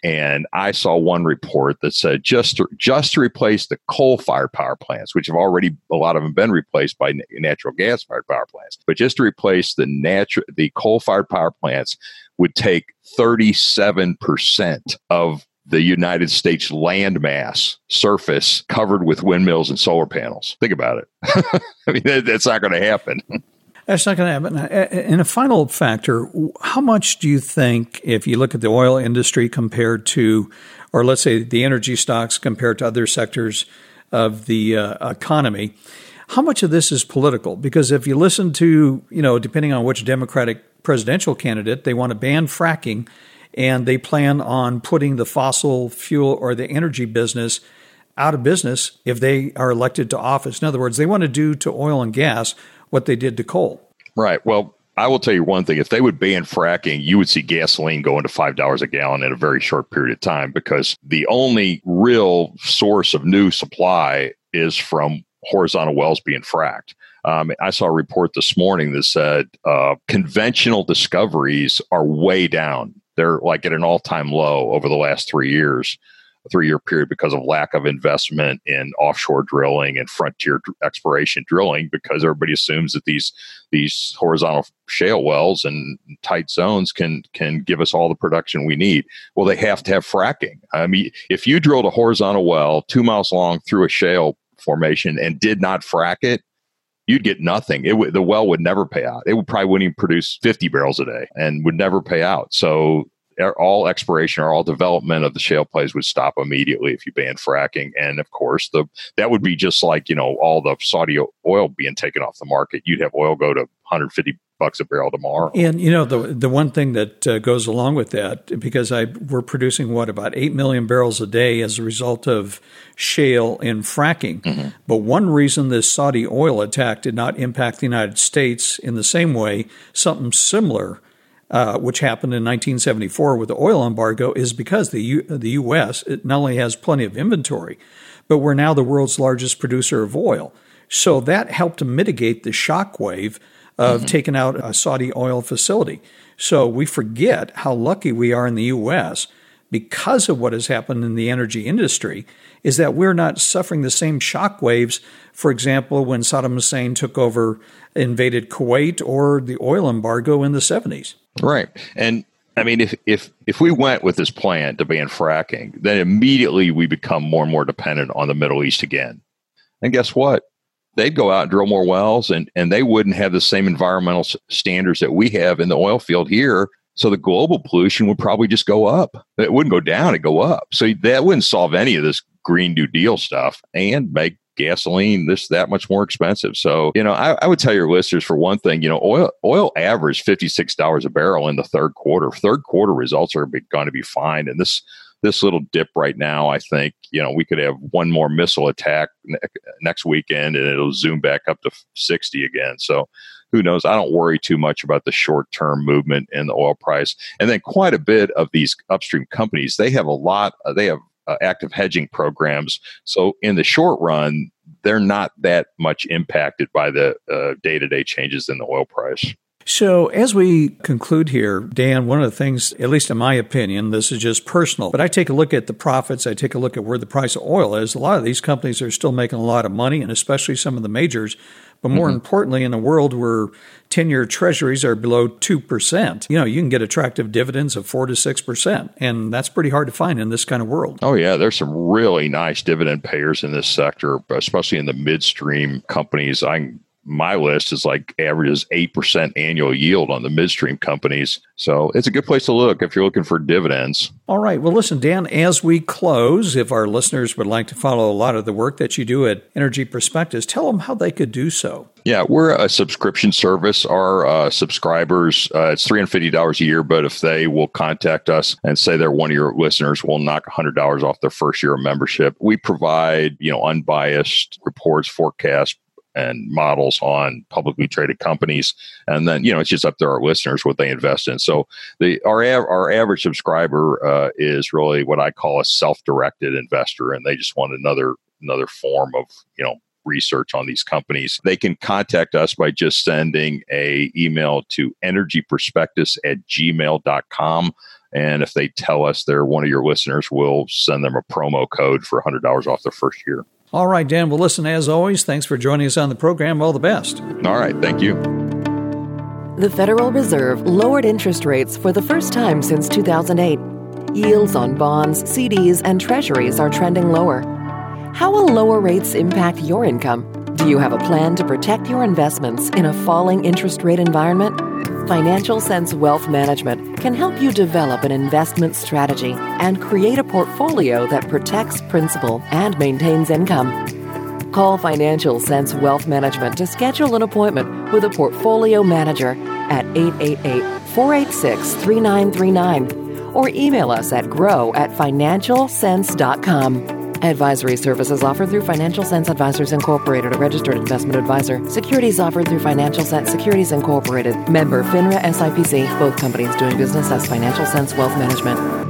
And I saw one report that said just to, just to replace the coal-fired power plants, which have already, a lot of them been replaced by natural gas-fired power plants, but just to replace the natural, the coal-fired power plants would take thirty-seven percent of the United States land mass surface covered with windmills and solar panels. Think about it. I mean, that, that's not going to happen. That's not going to happen. And a final factor, how much do you think, if you look at the oil industry compared to, or let's say the energy stocks compared to other sectors of the uh, economy, how much of this is political? Because if you listen to, you know, depending on which Democratic presidential candidate, they want to ban fracking, and they plan on putting the fossil fuel or the energy business out of business if they are elected to office. In other words, they want to do to oil and gas what they did to coal. Right. Well, I will tell you one thing. If they would ban fracking, you would see gasoline going to five dollars a gallon in a very short period of time, because the only real source of new supply is from horizontal wells being fracked. Um, I saw a report this morning that said uh, conventional discoveries are way down. They're like at an all-time low over the last three years, a three-year period, because of lack of investment in offshore drilling and frontier d- exploration drilling, because everybody assumes that these these horizontal shale wells and tight zones can can give us all the production we need. Well, they have to have fracking. I mean, if you drilled a horizontal well two miles long through a shale formation and did not frack it, you'd get nothing. It w- the well would never pay out. It would probably wouldn't even produce fifty barrels a day and would never pay out. So all exploration or all development of the shale plays would stop immediately if you banned fracking. And of course, the that would be just like, you know, all the Saudi oil being taken off the market. You'd have oil go to one hundred fifty bucks a barrel tomorrow. And, you know, the the one thing that uh, goes along with that, because I we're producing, what, about eight million barrels a day as a result of shale and fracking. Mm-hmm. But one reason this Saudi oil attack did not impact the United States in the same way, something similar, uh, which happened in nineteen seventy-four with the oil embargo, is because the U, the U S it not only has plenty of inventory, but we're now the world's largest producer of oil. So that helped to mitigate the shock wave of mm-hmm. taking out a Saudi oil facility. So we forget how lucky we are in the U S because of what has happened in the energy industry, is that we're not suffering the same shock waves, for example, when Saddam Hussein took over, invaded Kuwait, or the oil embargo in the seventies. Right. And I mean, if, if, if we went with this plan to ban fracking, then immediately we become more and more dependent on the Middle East again. And guess what? They'd go out and drill more wells, and, and they wouldn't have the same environmental s- standards that we have in the oil field here. So the global pollution would probably just go up. It wouldn't go down, it'd go up. So that wouldn't solve any of this Green New Deal stuff and make gasoline this that much more expensive. So, you know, I, I would tell your listeners, for one thing, you know, oil oil averaged fifty-six dollars a barrel in the third quarter. Third quarter results are going to be fine. And this this little dip right now, I think, you know, we could have one more missile attack ne- next weekend and it'll zoom back up to sixty again. So who knows? I don't worry too much about the short-term movement in the oil price. And then quite a bit of these upstream companies, they have a lot, uh, they have uh, active hedging programs. So in the short run, they're not that much impacted by the uh, day-to-day changes in the oil price. So as we conclude here, Dan, one of the things, at least in my opinion, this is just personal, but I take a look at the profits, I take a look at where the price of oil is. A lot of these companies are still making a lot of money, and especially some of the majors. But more mm-hmm. importantly, in a world where ten-year treasuries are below two percent, you know, you can get attractive dividends of four to six percent. And that's pretty hard to find in this kind of world. Oh, yeah. There's some really nice dividend payers in this sector, especially in the midstream companies. I My list is like averages eight percent annual yield on the midstream companies. So it's a good place to look if you're looking for dividends. All right. Well, listen, Dan, as we close, if our listeners would like to follow a lot of the work that you do at Energy Perspectives, tell them how they could do so. Yeah, we're a subscription service. Our uh, subscribers, uh, it's three hundred fifty dollars a year, but if they will contact us and say they're one of your listeners, we'll knock one hundred dollars off their first year of membership. We provide, you know, unbiased reports, forecasts, and models on publicly traded companies. And then, you know, it's just up to our listeners what they invest in. So the our our average subscriber uh, is really what I call a self-directed investor, and they just want another another form of, you know, research on these companies. They can contact us by just sending a email to energy perspectives at gmail dot com. And if they tell us they're one of your listeners, we'll send them a promo code for one hundred dollars off their first year. All right, Dan. Well, listen, as always, thanks for joining us on the program. All the best. All right. Thank you. The Federal Reserve lowered interest rates for the first time since two thousand eight. Yields on bonds, C Ds, and treasuries are trending lower. How will lower rates impact your income? Do you have a plan to protect your investments in a falling interest rate environment? Financial Sense Wealth Management can help you develop an investment strategy and create a portfolio that protects principal and maintains income. Call Financial Sense Wealth Management to schedule an appointment with a portfolio manager at eight eight eight, four eight six, three nine three nine or email us at grow at financial sense dot com. Advisory services offered through Financial Sense Advisors Incorporated, a registered investment advisor. Securities offered through Financial Sense Securities Incorporated. Member FINRA S I P C. Both companies doing business as Financial Sense Wealth Management.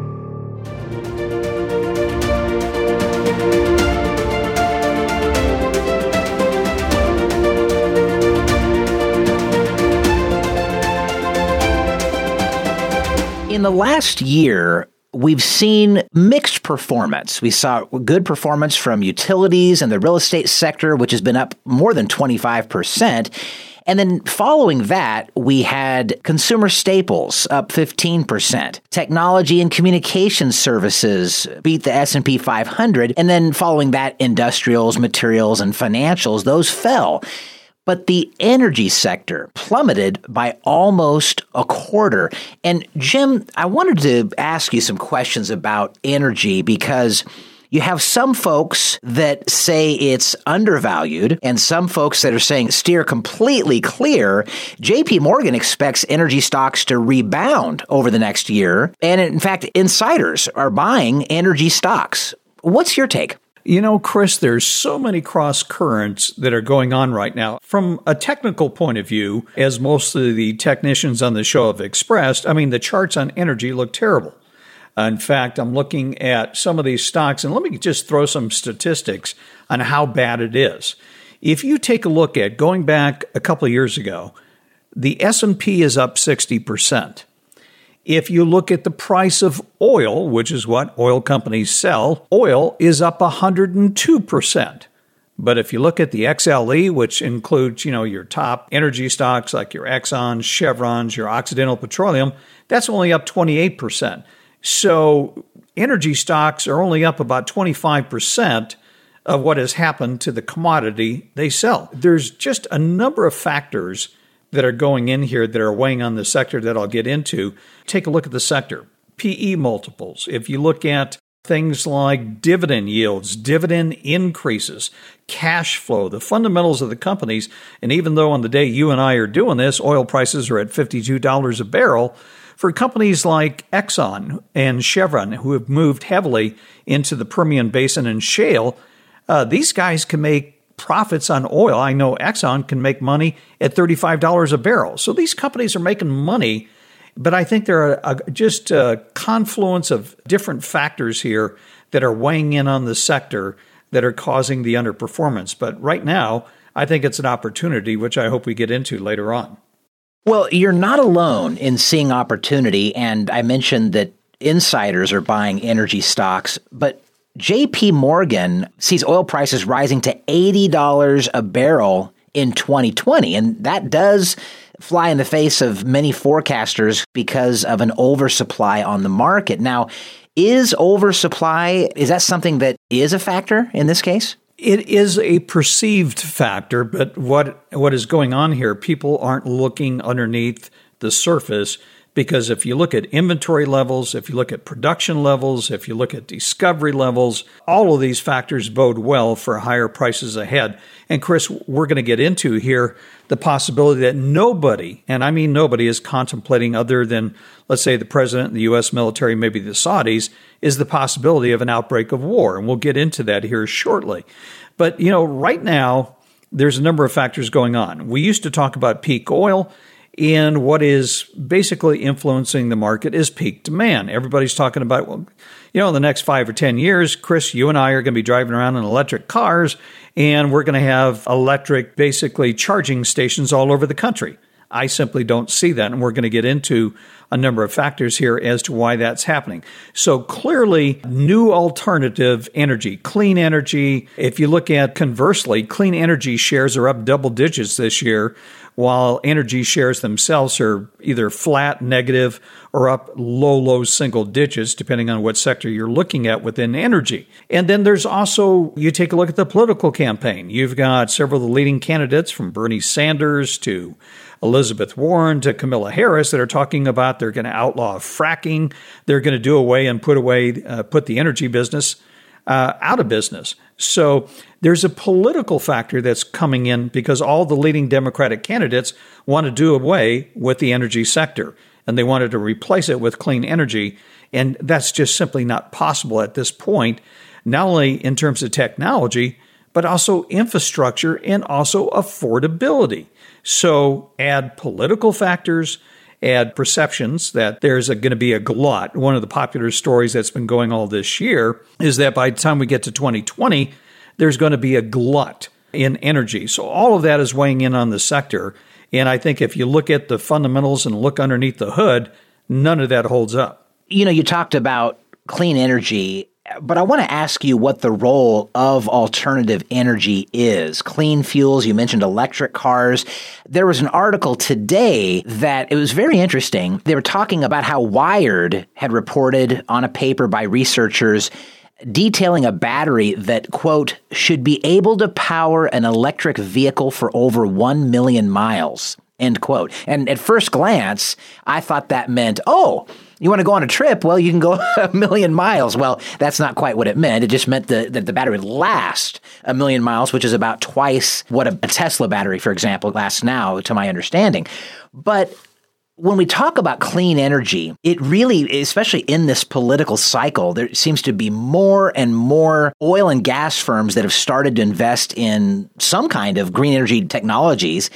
In the last year, we've seen mixed performance. We saw good performance from utilities and the real estate sector, which has been up more than twenty-five percent. And then following that, we had consumer staples up fifteen percent. Technology and communication services beat the S and P five hundred. And then following that, industrials, materials, and financials, those fell. But the energy sector plummeted by almost a quarter. And Jim, I wanted to ask you some questions about energy because you have some folks that say it's undervalued and some folks that are saying steer completely clear. J P Morgan expects energy stocks to rebound over the next year. And in fact, insiders are buying energy stocks. What's your take? You know, Chris, there's so many cross currents that are going on right now. From a technical point of view, as most of the technicians on the show have expressed, I mean, the charts on energy look terrible. In fact, I'm looking at some of these stocks, and let me just throw some statistics on how bad it is. If you take a look at going back a couple of years ago, the S and P is up sixty percent. If you look at the price of oil, which is what oil companies sell, oil is up one hundred two percent. But if you look at the X L E, which includes, you know, your top energy stocks like your Exxon, Chevrons, your Occidental Petroleum, that's only up twenty-eight percent. So energy stocks are only up about twenty-five percent of what has happened to the commodity they sell. There's just a number of factors that are going in here that are weighing on the sector that I'll get into. Take a look at the sector. P E multiples. If you look at things like dividend yields, dividend increases, cash flow, the fundamentals of the companies, and even though on the day you and I are doing this, oil prices are at fifty-two dollars a barrel, for companies like Exxon and Chevron, who have moved heavily into the Permian Basin and shale, uh, these guys can make profits on oil. I know Exxon can make money at thirty-five dollars a barrel. So these companies are making money, but I think there are a, just a confluence of different factors here that are weighing in on the sector that are causing the underperformance. But right now, I think it's an opportunity, which I hope we get into later on. Well, you're not alone in seeing opportunity, and I mentioned that insiders are buying energy stocks, but J P Morgan sees oil prices rising to eighty dollars a barrel in twenty twenty, and that does fly in the face of many forecasters because of an oversupply on the market. Now, is oversupply, is that something that is a factor in this case? It is a perceived factor, but what what is going on here, people aren't looking underneath the surface. Because if you look at inventory levels, if you look at production levels, if you look at discovery levels, all of these factors bode well for higher prices ahead. And Chris, we're going to get into here the possibility that nobody, and I mean nobody, is contemplating other than, let's say, the president and the U S military, maybe the Saudis, is the possibility of an outbreak of war. And we'll get into that here shortly. But, you know, right now, there's a number of factors going on. We used to talk about peak oil. And what is basically influencing the market is peak demand. Everybody's talking about, well, you know, in the next five or ten years, Chris, you and I are going to be driving around in electric cars, and we're going to have electric, basically, charging stations all over the country. I simply don't see that, and we're going to get into a number of factors here as to why that's happening. So clearly, new alternative energy, clean energy. If you look at conversely, clean energy shares are up double digits this year, while energy shares themselves are either flat, negative, or up low, low single digits, depending on what sector you're looking at within energy. And then there's also, you take a look at the political campaign. You've got several of the leading candidates from Bernie Sanders to Elizabeth Warren to Kamala Harris that are talking about they're going to outlaw fracking. They're going to do away and put away, uh, put the energy business uh, out of business. So there's a political factor that's coming in because all the leading Democratic candidates want to do away with the energy sector, and they wanted to replace it with clean energy. And that's just simply not possible at this point, not only in terms of technology, but also infrastructure and also affordability. So add political factors, add perceptions that there's going to be a glut. One of the popular stories that's been going all this year is that by the time we get to twenty twenty, there's going to be a glut in energy. So all of that is weighing in on the sector. And I think if you look at the fundamentals and look underneath the hood, none of that holds up. You know, you talked about clean energy, but I want to ask you what the role of alternative energy is. Clean fuels, you mentioned electric cars. There was an article today that it was very interesting. They were talking about how Wired had reported on a paper by researchers detailing a battery that, quote, should be able to power an electric vehicle for over one million miles, end quote. And at first glance, I thought that meant, oh, you want to go on a trip? Well, you can go a million miles. Well, that's not quite what it meant. It just meant the, that the battery would last a million miles, which is about twice what a, a Tesla battery, for example, lasts now, to my understanding. But when we talk about clean energy, it really, especially in this political cycle, there seems to be more and more oil and gas firms that have started to invest in some kind of green energy technologies.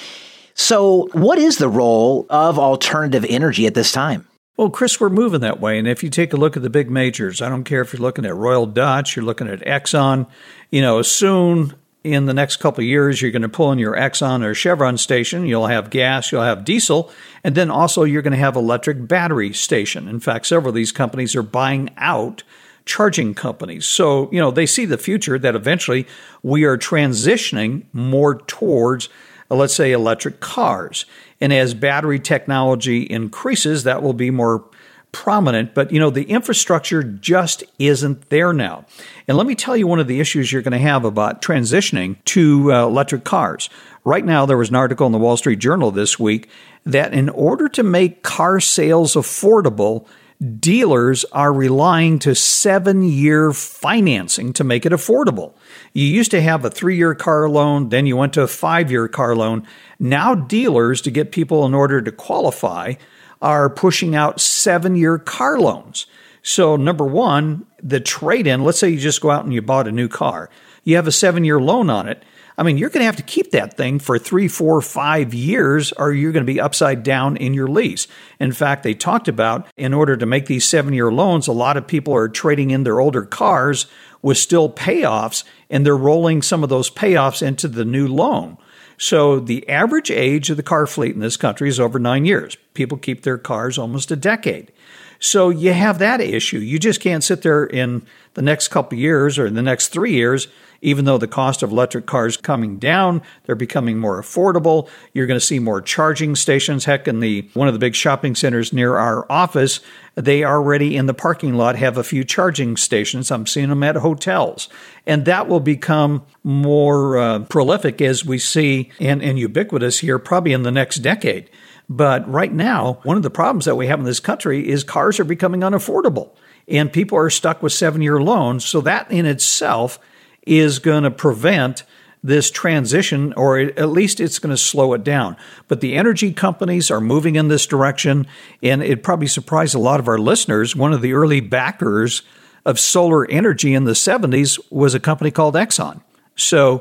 So what is the role of alternative energy at this time? Well, Chris, we're moving that way. And if you take a look at the big majors, I don't care if you're looking at Royal Dutch, you're looking at Exxon, you know, soon in the next couple of years, you're going to pull in your Exxon or Chevron station. You'll have gas, you'll have diesel, and then also you're going to have electric battery station. In fact, several of these companies are buying out charging companies. So, you know, they see the future that eventually we are transitioning more towards, let's say, electric cars. And as battery technology increases, that will be more prominent. But, you know, the infrastructure just isn't there now. And let me tell you one of the issues you're going to have about transitioning to uh, electric cars. Right now, there was an article in the Wall Street Journal this week that in order to make car sales affordable, dealers are relying to seven-year financing to make it affordable. You used to have a three-year car loan, then you went to a five-year car loan. Now dealers, to get people in order to qualify, are pushing out seven-year car loans. So number one, the trade-in, let's say you just go out and you bought a new car. You have a seven-year loan on it. I mean, you're going to have to keep that thing for three, four, five years, or you're going to be upside down in your lease. In fact, they talked about in order to make these seven-year loans, a lot of people are trading in their older cars with still payoffs, and they're rolling some of those payoffs into the new loan. So the average age of the car fleet in this country is over nine years. People keep their cars almost a decade. So you have that issue. You just can't sit there in the next couple of years or in the next three years, even though the cost of electric cars coming down, they're becoming more affordable. You're going to see more charging stations. Heck, in the one of the big shopping centers near our office, they already in the parking lot have a few charging stations. I'm seeing them at hotels. And that will become more uh, prolific as we see and, and ubiquitous here probably in the next decade. But right now, one of the problems that we have in this country is cars are becoming unaffordable and people are stuck with seven-year loans. So that in itself is going to prevent this transition, or at least it's going to slow it down. But the energy companies are moving in this direction, and it probably surprised a lot of our listeners. One of the early backers of solar energy in the seventies was a company called Exxon. So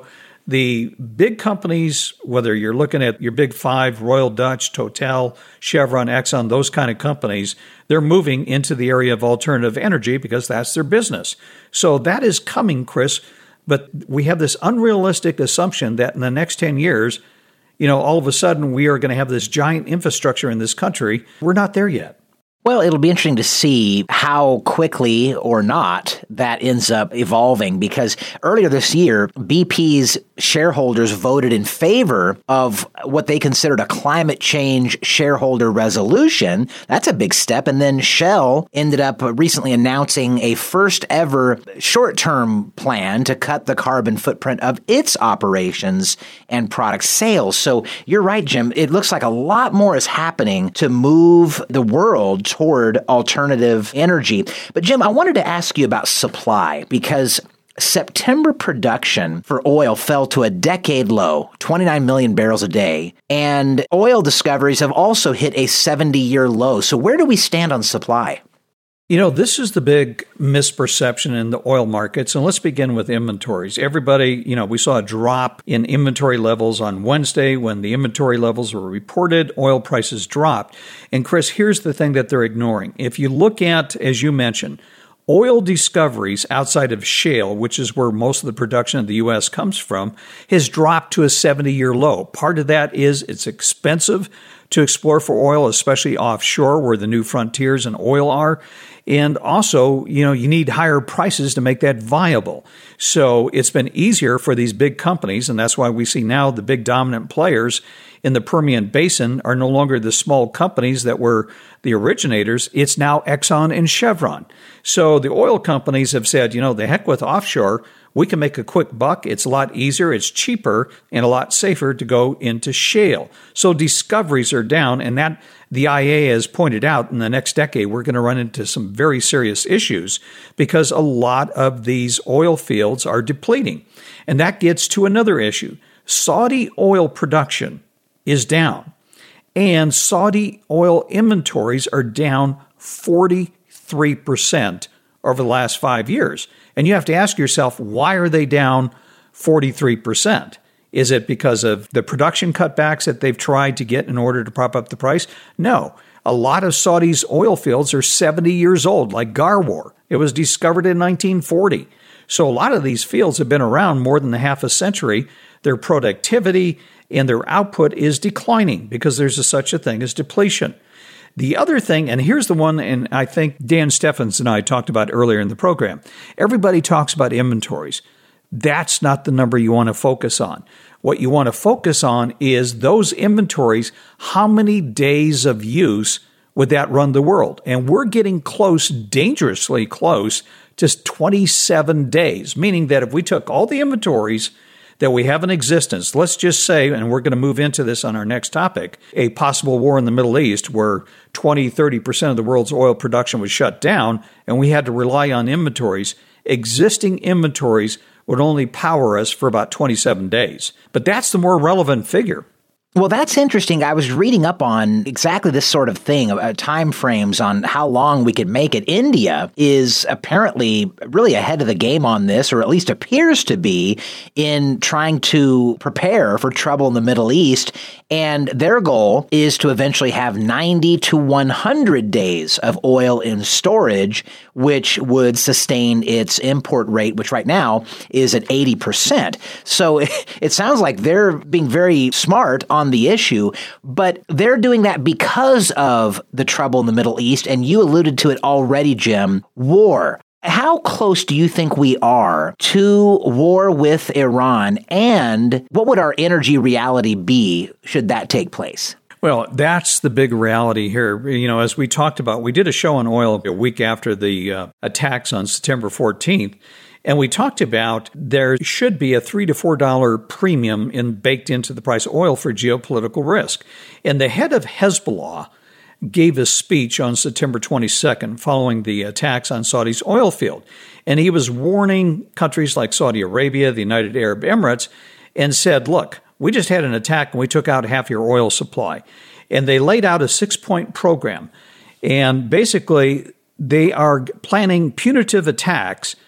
The big companies, whether you're looking at your big five, Royal Dutch, Total, Chevron, Exxon, those kind of companies, they're moving into the area of alternative energy because that's their business. So that is coming, Chris. But we have this unrealistic assumption that in the next ten years, you know, all of a sudden we are going to have this giant infrastructure in this country. We're not there yet. Well, it'll be interesting to see how quickly or not that ends up evolving, because earlier this year, B P's shareholders voted in favor of what they considered a climate change shareholder resolution. That's a big step. And then Shell ended up recently announcing a first ever short-term plan to cut the carbon footprint of its operations and product sales. So you're right, Jim. It looks like a lot more is happening to move the world toward alternative energy. But Jim, I wanted to ask you about supply, because September production for oil fell to a decade low, twenty-nine million barrels a day, and oil discoveries have also hit a seventy-year low. So where do we stand on supply? You know, this is the big misperception in the oil markets. And let's begin with inventories. Everybody, you know, we saw a drop in inventory levels on Wednesday. When the inventory levels were reported, oil prices dropped. And Chris, here's the thing that they're ignoring. If you look at, as you mentioned, oil discoveries outside of shale, which is where most of the production of the U S comes from, has dropped to a seventy-year low. Part of that is it's expensive to explore for oil, especially offshore where the new frontiers in oil are. And also, you know, you need higher prices to make that viable. So it's been easier for these big companies, and that's why we see now the big dominant players in the Permian Basin are no longer the small companies that were the originators. It's now Exxon and Chevron. So the oil companies have said, you know, the heck with offshore. We can make a quick buck. It's a lot easier, it's cheaper, and a lot safer to go into shale. So discoveries are down, and that the I A E A has pointed out in the next decade, we're going to run into some very serious issues because a lot of these oil fields are depleting. And that gets to another issue. Saudi oil production is down, and Saudi oil inventories are down forty-three percent over the last five years. And you have to ask yourself, why are they down forty-three percent? Is it because of the production cutbacks that they've tried to get in order to prop up the price? No. A lot of Saudi's oil fields are seventy years old, like Ghawar. It was discovered in nineteen forty. So a lot of these fields have been around more than a half a century. Their productivity and their output is declining because there's a, such a thing as depletion. The other thing, and here's the one, and I think Dan Steffens and I talked about earlier in the program, everybody talks about inventories. That's not the number you want to focus on. What you want to focus on is those inventories, how many days of use would that run the world? And we're getting close, dangerously close, to twenty-seven days, meaning that if we took all the inventories that we have in existence, let's just say, and we're going to move into this on our next topic, a possible war in the Middle East where twenty, thirty percent of the world's oil production was shut down and we had to rely on inventories, existing inventories would only power us for about twenty-seven days. But that's the more relevant figure. Well, that's interesting. I was reading up on exactly this sort of thing, uh, time frames on how long we could make it. India is apparently really ahead of the game on this, or at least appears to be, in trying to prepare for trouble in the Middle East. And their goal is to eventually have ninety to one hundred days of oil in storage, which would sustain its import rate, which right now is at eighty percent. So it, it sounds like they're being very smart on the issue, but they're doing that because of the trouble in the Middle East. And you alluded to it already, Jim, war. How close do you think we are to war with Iran? And what would our energy reality be should that take place? Well, that's the big reality here. You know, as we talked about, we did a show on oil a week after the uh, attacks on September fourteenth. And we talked about there should be a three to four dollar premium in baked into the price of oil for geopolitical risk. And the head of Hezbollah gave a speech on September twenty-second following the attacks on Saudi's oil field. And he was warning countries like Saudi Arabia, the United Arab Emirates, and said, look, we just had an attack and we took out half your oil supply. And they laid out a six-point program. And basically, they are planning punitive attacks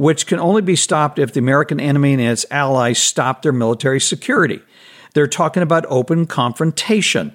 which can only be stopped if the American enemy and its allies stop their military security. They're talking about open confrontation.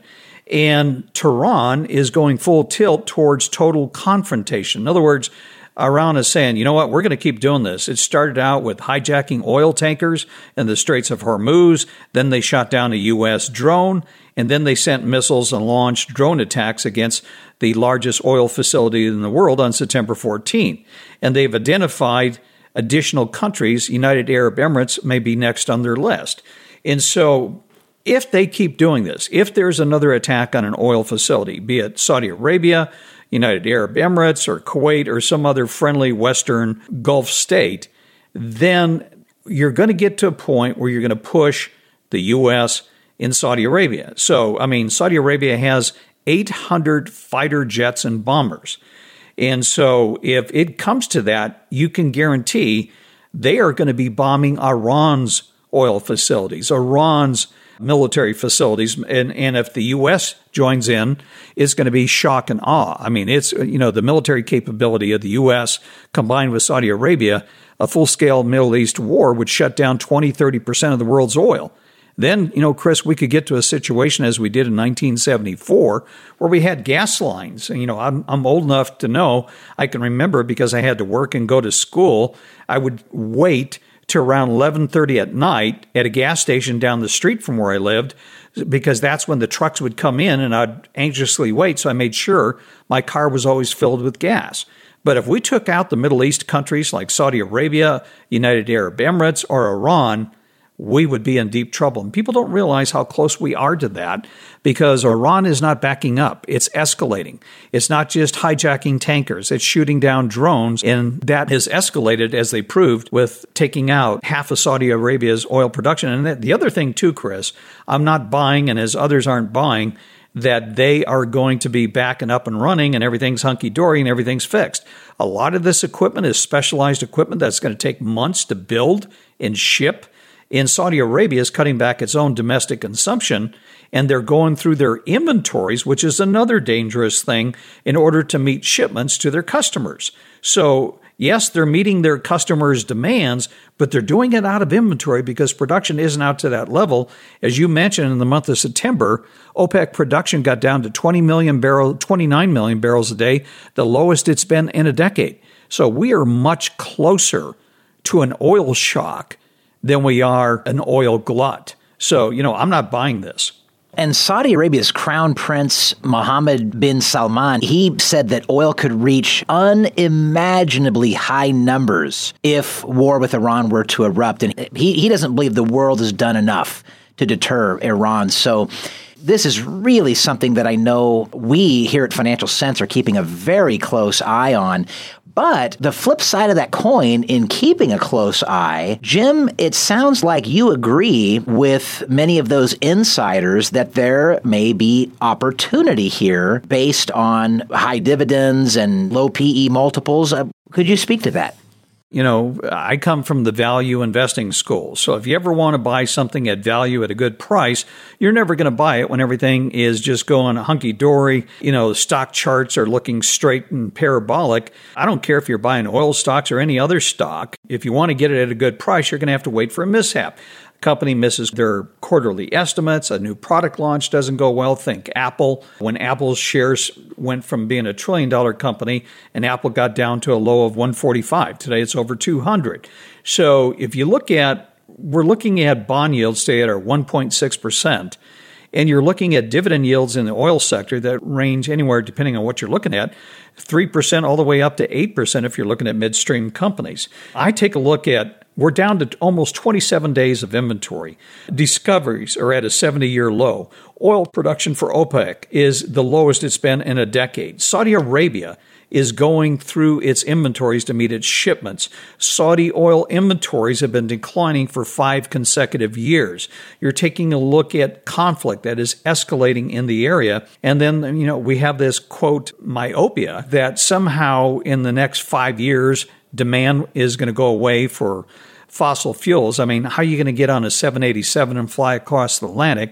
And Tehran is going full tilt towards total confrontation. In other words, Iran is saying, you know what, we're going to keep doing this. It started out with hijacking oil tankers in the Straits of Hormuz. Then they shot down a U S drone. And then they sent missiles and launched drone attacks against the largest oil facility in the world on September fourteenth. And they've identified additional countries. United Arab Emirates may be next on their list. And so if they keep doing this, if there's another attack on an oil facility, be it Saudi Arabia, United Arab Emirates, or Kuwait, or some other friendly Western Gulf state, then you're going to get to a point where you're going to push the U S in Saudi Arabia. So, I mean, Saudi Arabia has eight hundred fighter jets and bombers. And so if it comes to that, you can guarantee they are going to be bombing Iran's oil facilities, Iran's military facilities. And, and if the U S joins in, it's going to be shock and awe. I mean, it's, you know, the military capability of the U S combined with Saudi Arabia, a full-scale Middle East war would shut down twenty, thirty percent of the world's oil. Then, you know, Chris, we could get to a situation as we did in nineteen seventy-four where we had gas lines. You know, I'm, I'm old enough to know, I can remember because I had to work and go to school, I would wait to around eleven thirty at night at a gas station down the street from where I lived, because that's when the trucks would come in and I'd anxiously wait. So I made sure my car was always filled with gas. But if we took out the Middle East countries like Saudi Arabia, United Arab Emirates, or Iran, we would be in deep trouble. And people don't realize how close we are to that because Iran is not backing up. It's escalating. It's not just hijacking tankers. It's shooting down drones. And that has escalated, as they proved, with taking out half of Saudi Arabia's oil production. And the other thing, too, Chris, I'm not buying, and as others aren't buying, that they are going to be backing up and running and everything's hunky-dory and everything's fixed. A lot of this equipment is specialized equipment that's going to take months to build and ship. And Saudi Arabia is cutting back its own domestic consumption, and they're going through their inventories, which is another dangerous thing, in order to meet shipments to their customers. So, yes, they're meeting their customers' demands, but they're doing it out of inventory because production isn't out to that level. As you mentioned, in the month of September, OPEC production got down to twenty million barrels, twenty-nine million barrels a day, the lowest it's been in a decade. So we are much closer to an oil shock than we are an oil glut. So, you know, I'm not buying this. And Saudi Arabia's Crown Prince Mohammed bin Salman, he said that oil could reach unimaginably high numbers if war with Iran were to erupt. And he, he doesn't believe the world has done enough to deter Iran. So this is really something that I know we here at Financial Sense are keeping a very close eye on. But the flip side of that coin, in keeping a close eye, Jim, it sounds like you agree with many of those insiders that there may be opportunity here based on high dividends and low P E multiples. Uh, could you speak to that? You know, I come from the value investing school. So if you ever want to buy something at value at a good price, you're never going to buy it when everything is just going hunky-dory. You know, the stock charts are looking straight and parabolic. I don't care if you're buying oil stocks or any other stock. If you want to get it at a good price, you're going to have to wait for a mishap. Company misses their quarterly estimates, a new product launch doesn't go well. Think Apple. When Apple's shares went from being a trillion dollar company and Apple got down to a low of one forty-five. Today it's over two hundred. So if you look at, we're looking at bond yields today at one point six percent. And you're looking at dividend yields in the oil sector that range anywhere, depending on what you're looking at, three percent all the way up to eight percent if you're looking at midstream companies. I take a look at, we're down to almost twenty-seven days of inventory. Discoveries are at a seventy-year low. Oil production for OPEC is the lowest it's been in a decade. Saudi Arabia is going through its inventories to meet its shipments. Saudi oil inventories have been declining for five consecutive years. You're taking a look at conflict that is escalating in the area. And then, you know, we have this, quote, myopia that somehow in the next five years, demand is going to go away for fossil fuels. I mean, how are you going to get on a seven eighty-seven and fly across the Atlantic?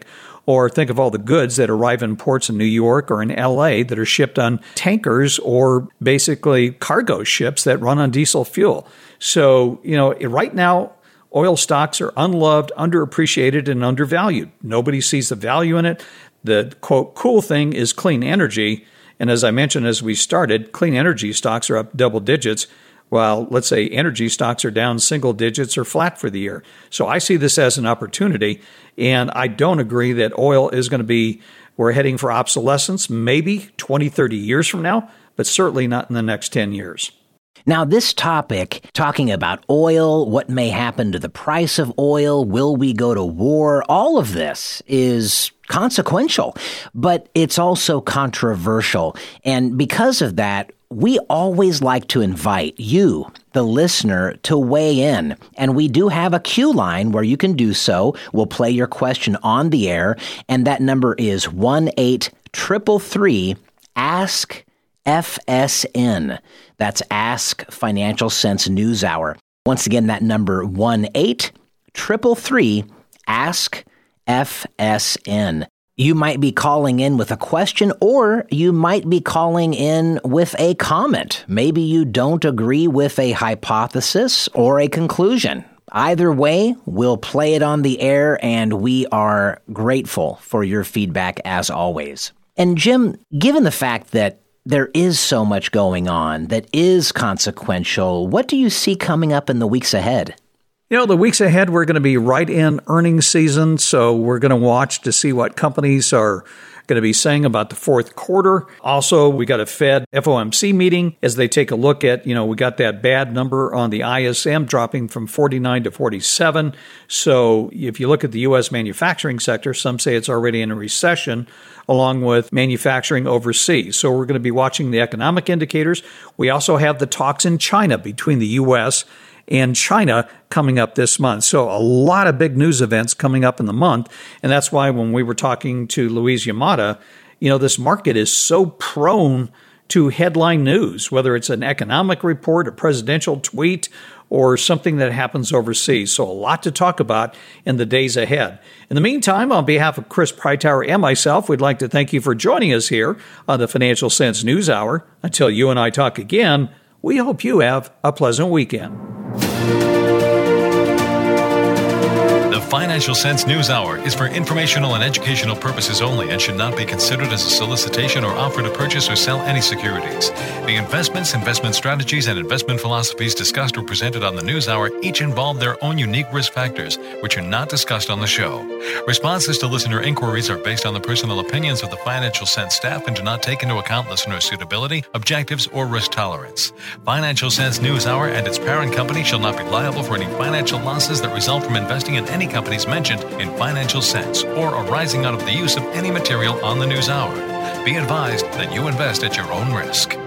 Or think of all the goods that arrive in ports in New York or in L A that are shipped on tankers or basically cargo ships that run on diesel fuel. So, you know, right now, oil stocks are unloved, underappreciated, and undervalued. Nobody sees the value in it. The, quote, cool thing is clean energy. And as I mentioned as we started, clean energy stocks are up double digits, while, let's say, energy stocks are down single digits or flat for the year. So I see this as an opportunity, and I don't agree that oil is going to be, we're heading for obsolescence, maybe twenty, thirty years from now, but certainly not in the next ten years. Now, this topic, talking about oil, what may happen to the price of oil, will we go to war, all of this is consequential, but it's also controversial. And because of that, we always like to invite you, the listener, to weigh in. And we do have a Q line where you can do so. We'll play your question on the air, and that number is one eight three three ask F S N. That's Ask Financial Sense News Hour. Once again, that number one eight three three ask F S N. You might be calling in with a question, or you might be calling in with a comment. Maybe you don't agree with a hypothesis or a conclusion. Either way, we'll play it on the air, and we are grateful for your feedback as always. And Jim, given the fact that there is so much going on that is consequential, what do you see coming up in the weeks ahead? You know, the weeks ahead, we're going to be right in earnings season, so we're going to watch to see what companies are going to be saying about the fourth quarter. Also, we got a Fed F O M C meeting as they take a look at, you know, we got that bad number on the I S M dropping from forty-nine to forty-seven. So if you look at the U S manufacturing sector, some say it's already in a recession, along with manufacturing overseas. So we're going to be watching the economic indicators. We also have the talks in China between the U S and China coming up this month. So a lot of big news events coming up in the month. And that's why when we were talking to Louise Yamada, you know, this market is so prone to headline news, whether it's an economic report, a presidential tweet, or something that happens overseas. So a lot to talk about in the days ahead. In the meantime, on behalf of Chris Preitower and myself, we'd like to thank you for joining us here on the Financial Sense News Hour. Until you and I talk again, we hope you have a pleasant weekend. The Financial Sense News Hour is for informational and educational purposes only and should not be considered as a solicitation or offer to purchase or sell any securities. The investments, investment strategies, and investment philosophies discussed or presented on the News Hour each involve their own unique risk factors, which are not discussed on the show. Responses to listener inquiries are based on the personal opinions of the Financial Sense staff and do not take into account listener suitability, objectives, or risk tolerance. Financial Sense News Hour and its parent company shall not be liable for any financial losses that result from investing in any companies mentioned in Financial Sense or arising out of the use of any material on the News Hour. Be advised that you invest at your own risk.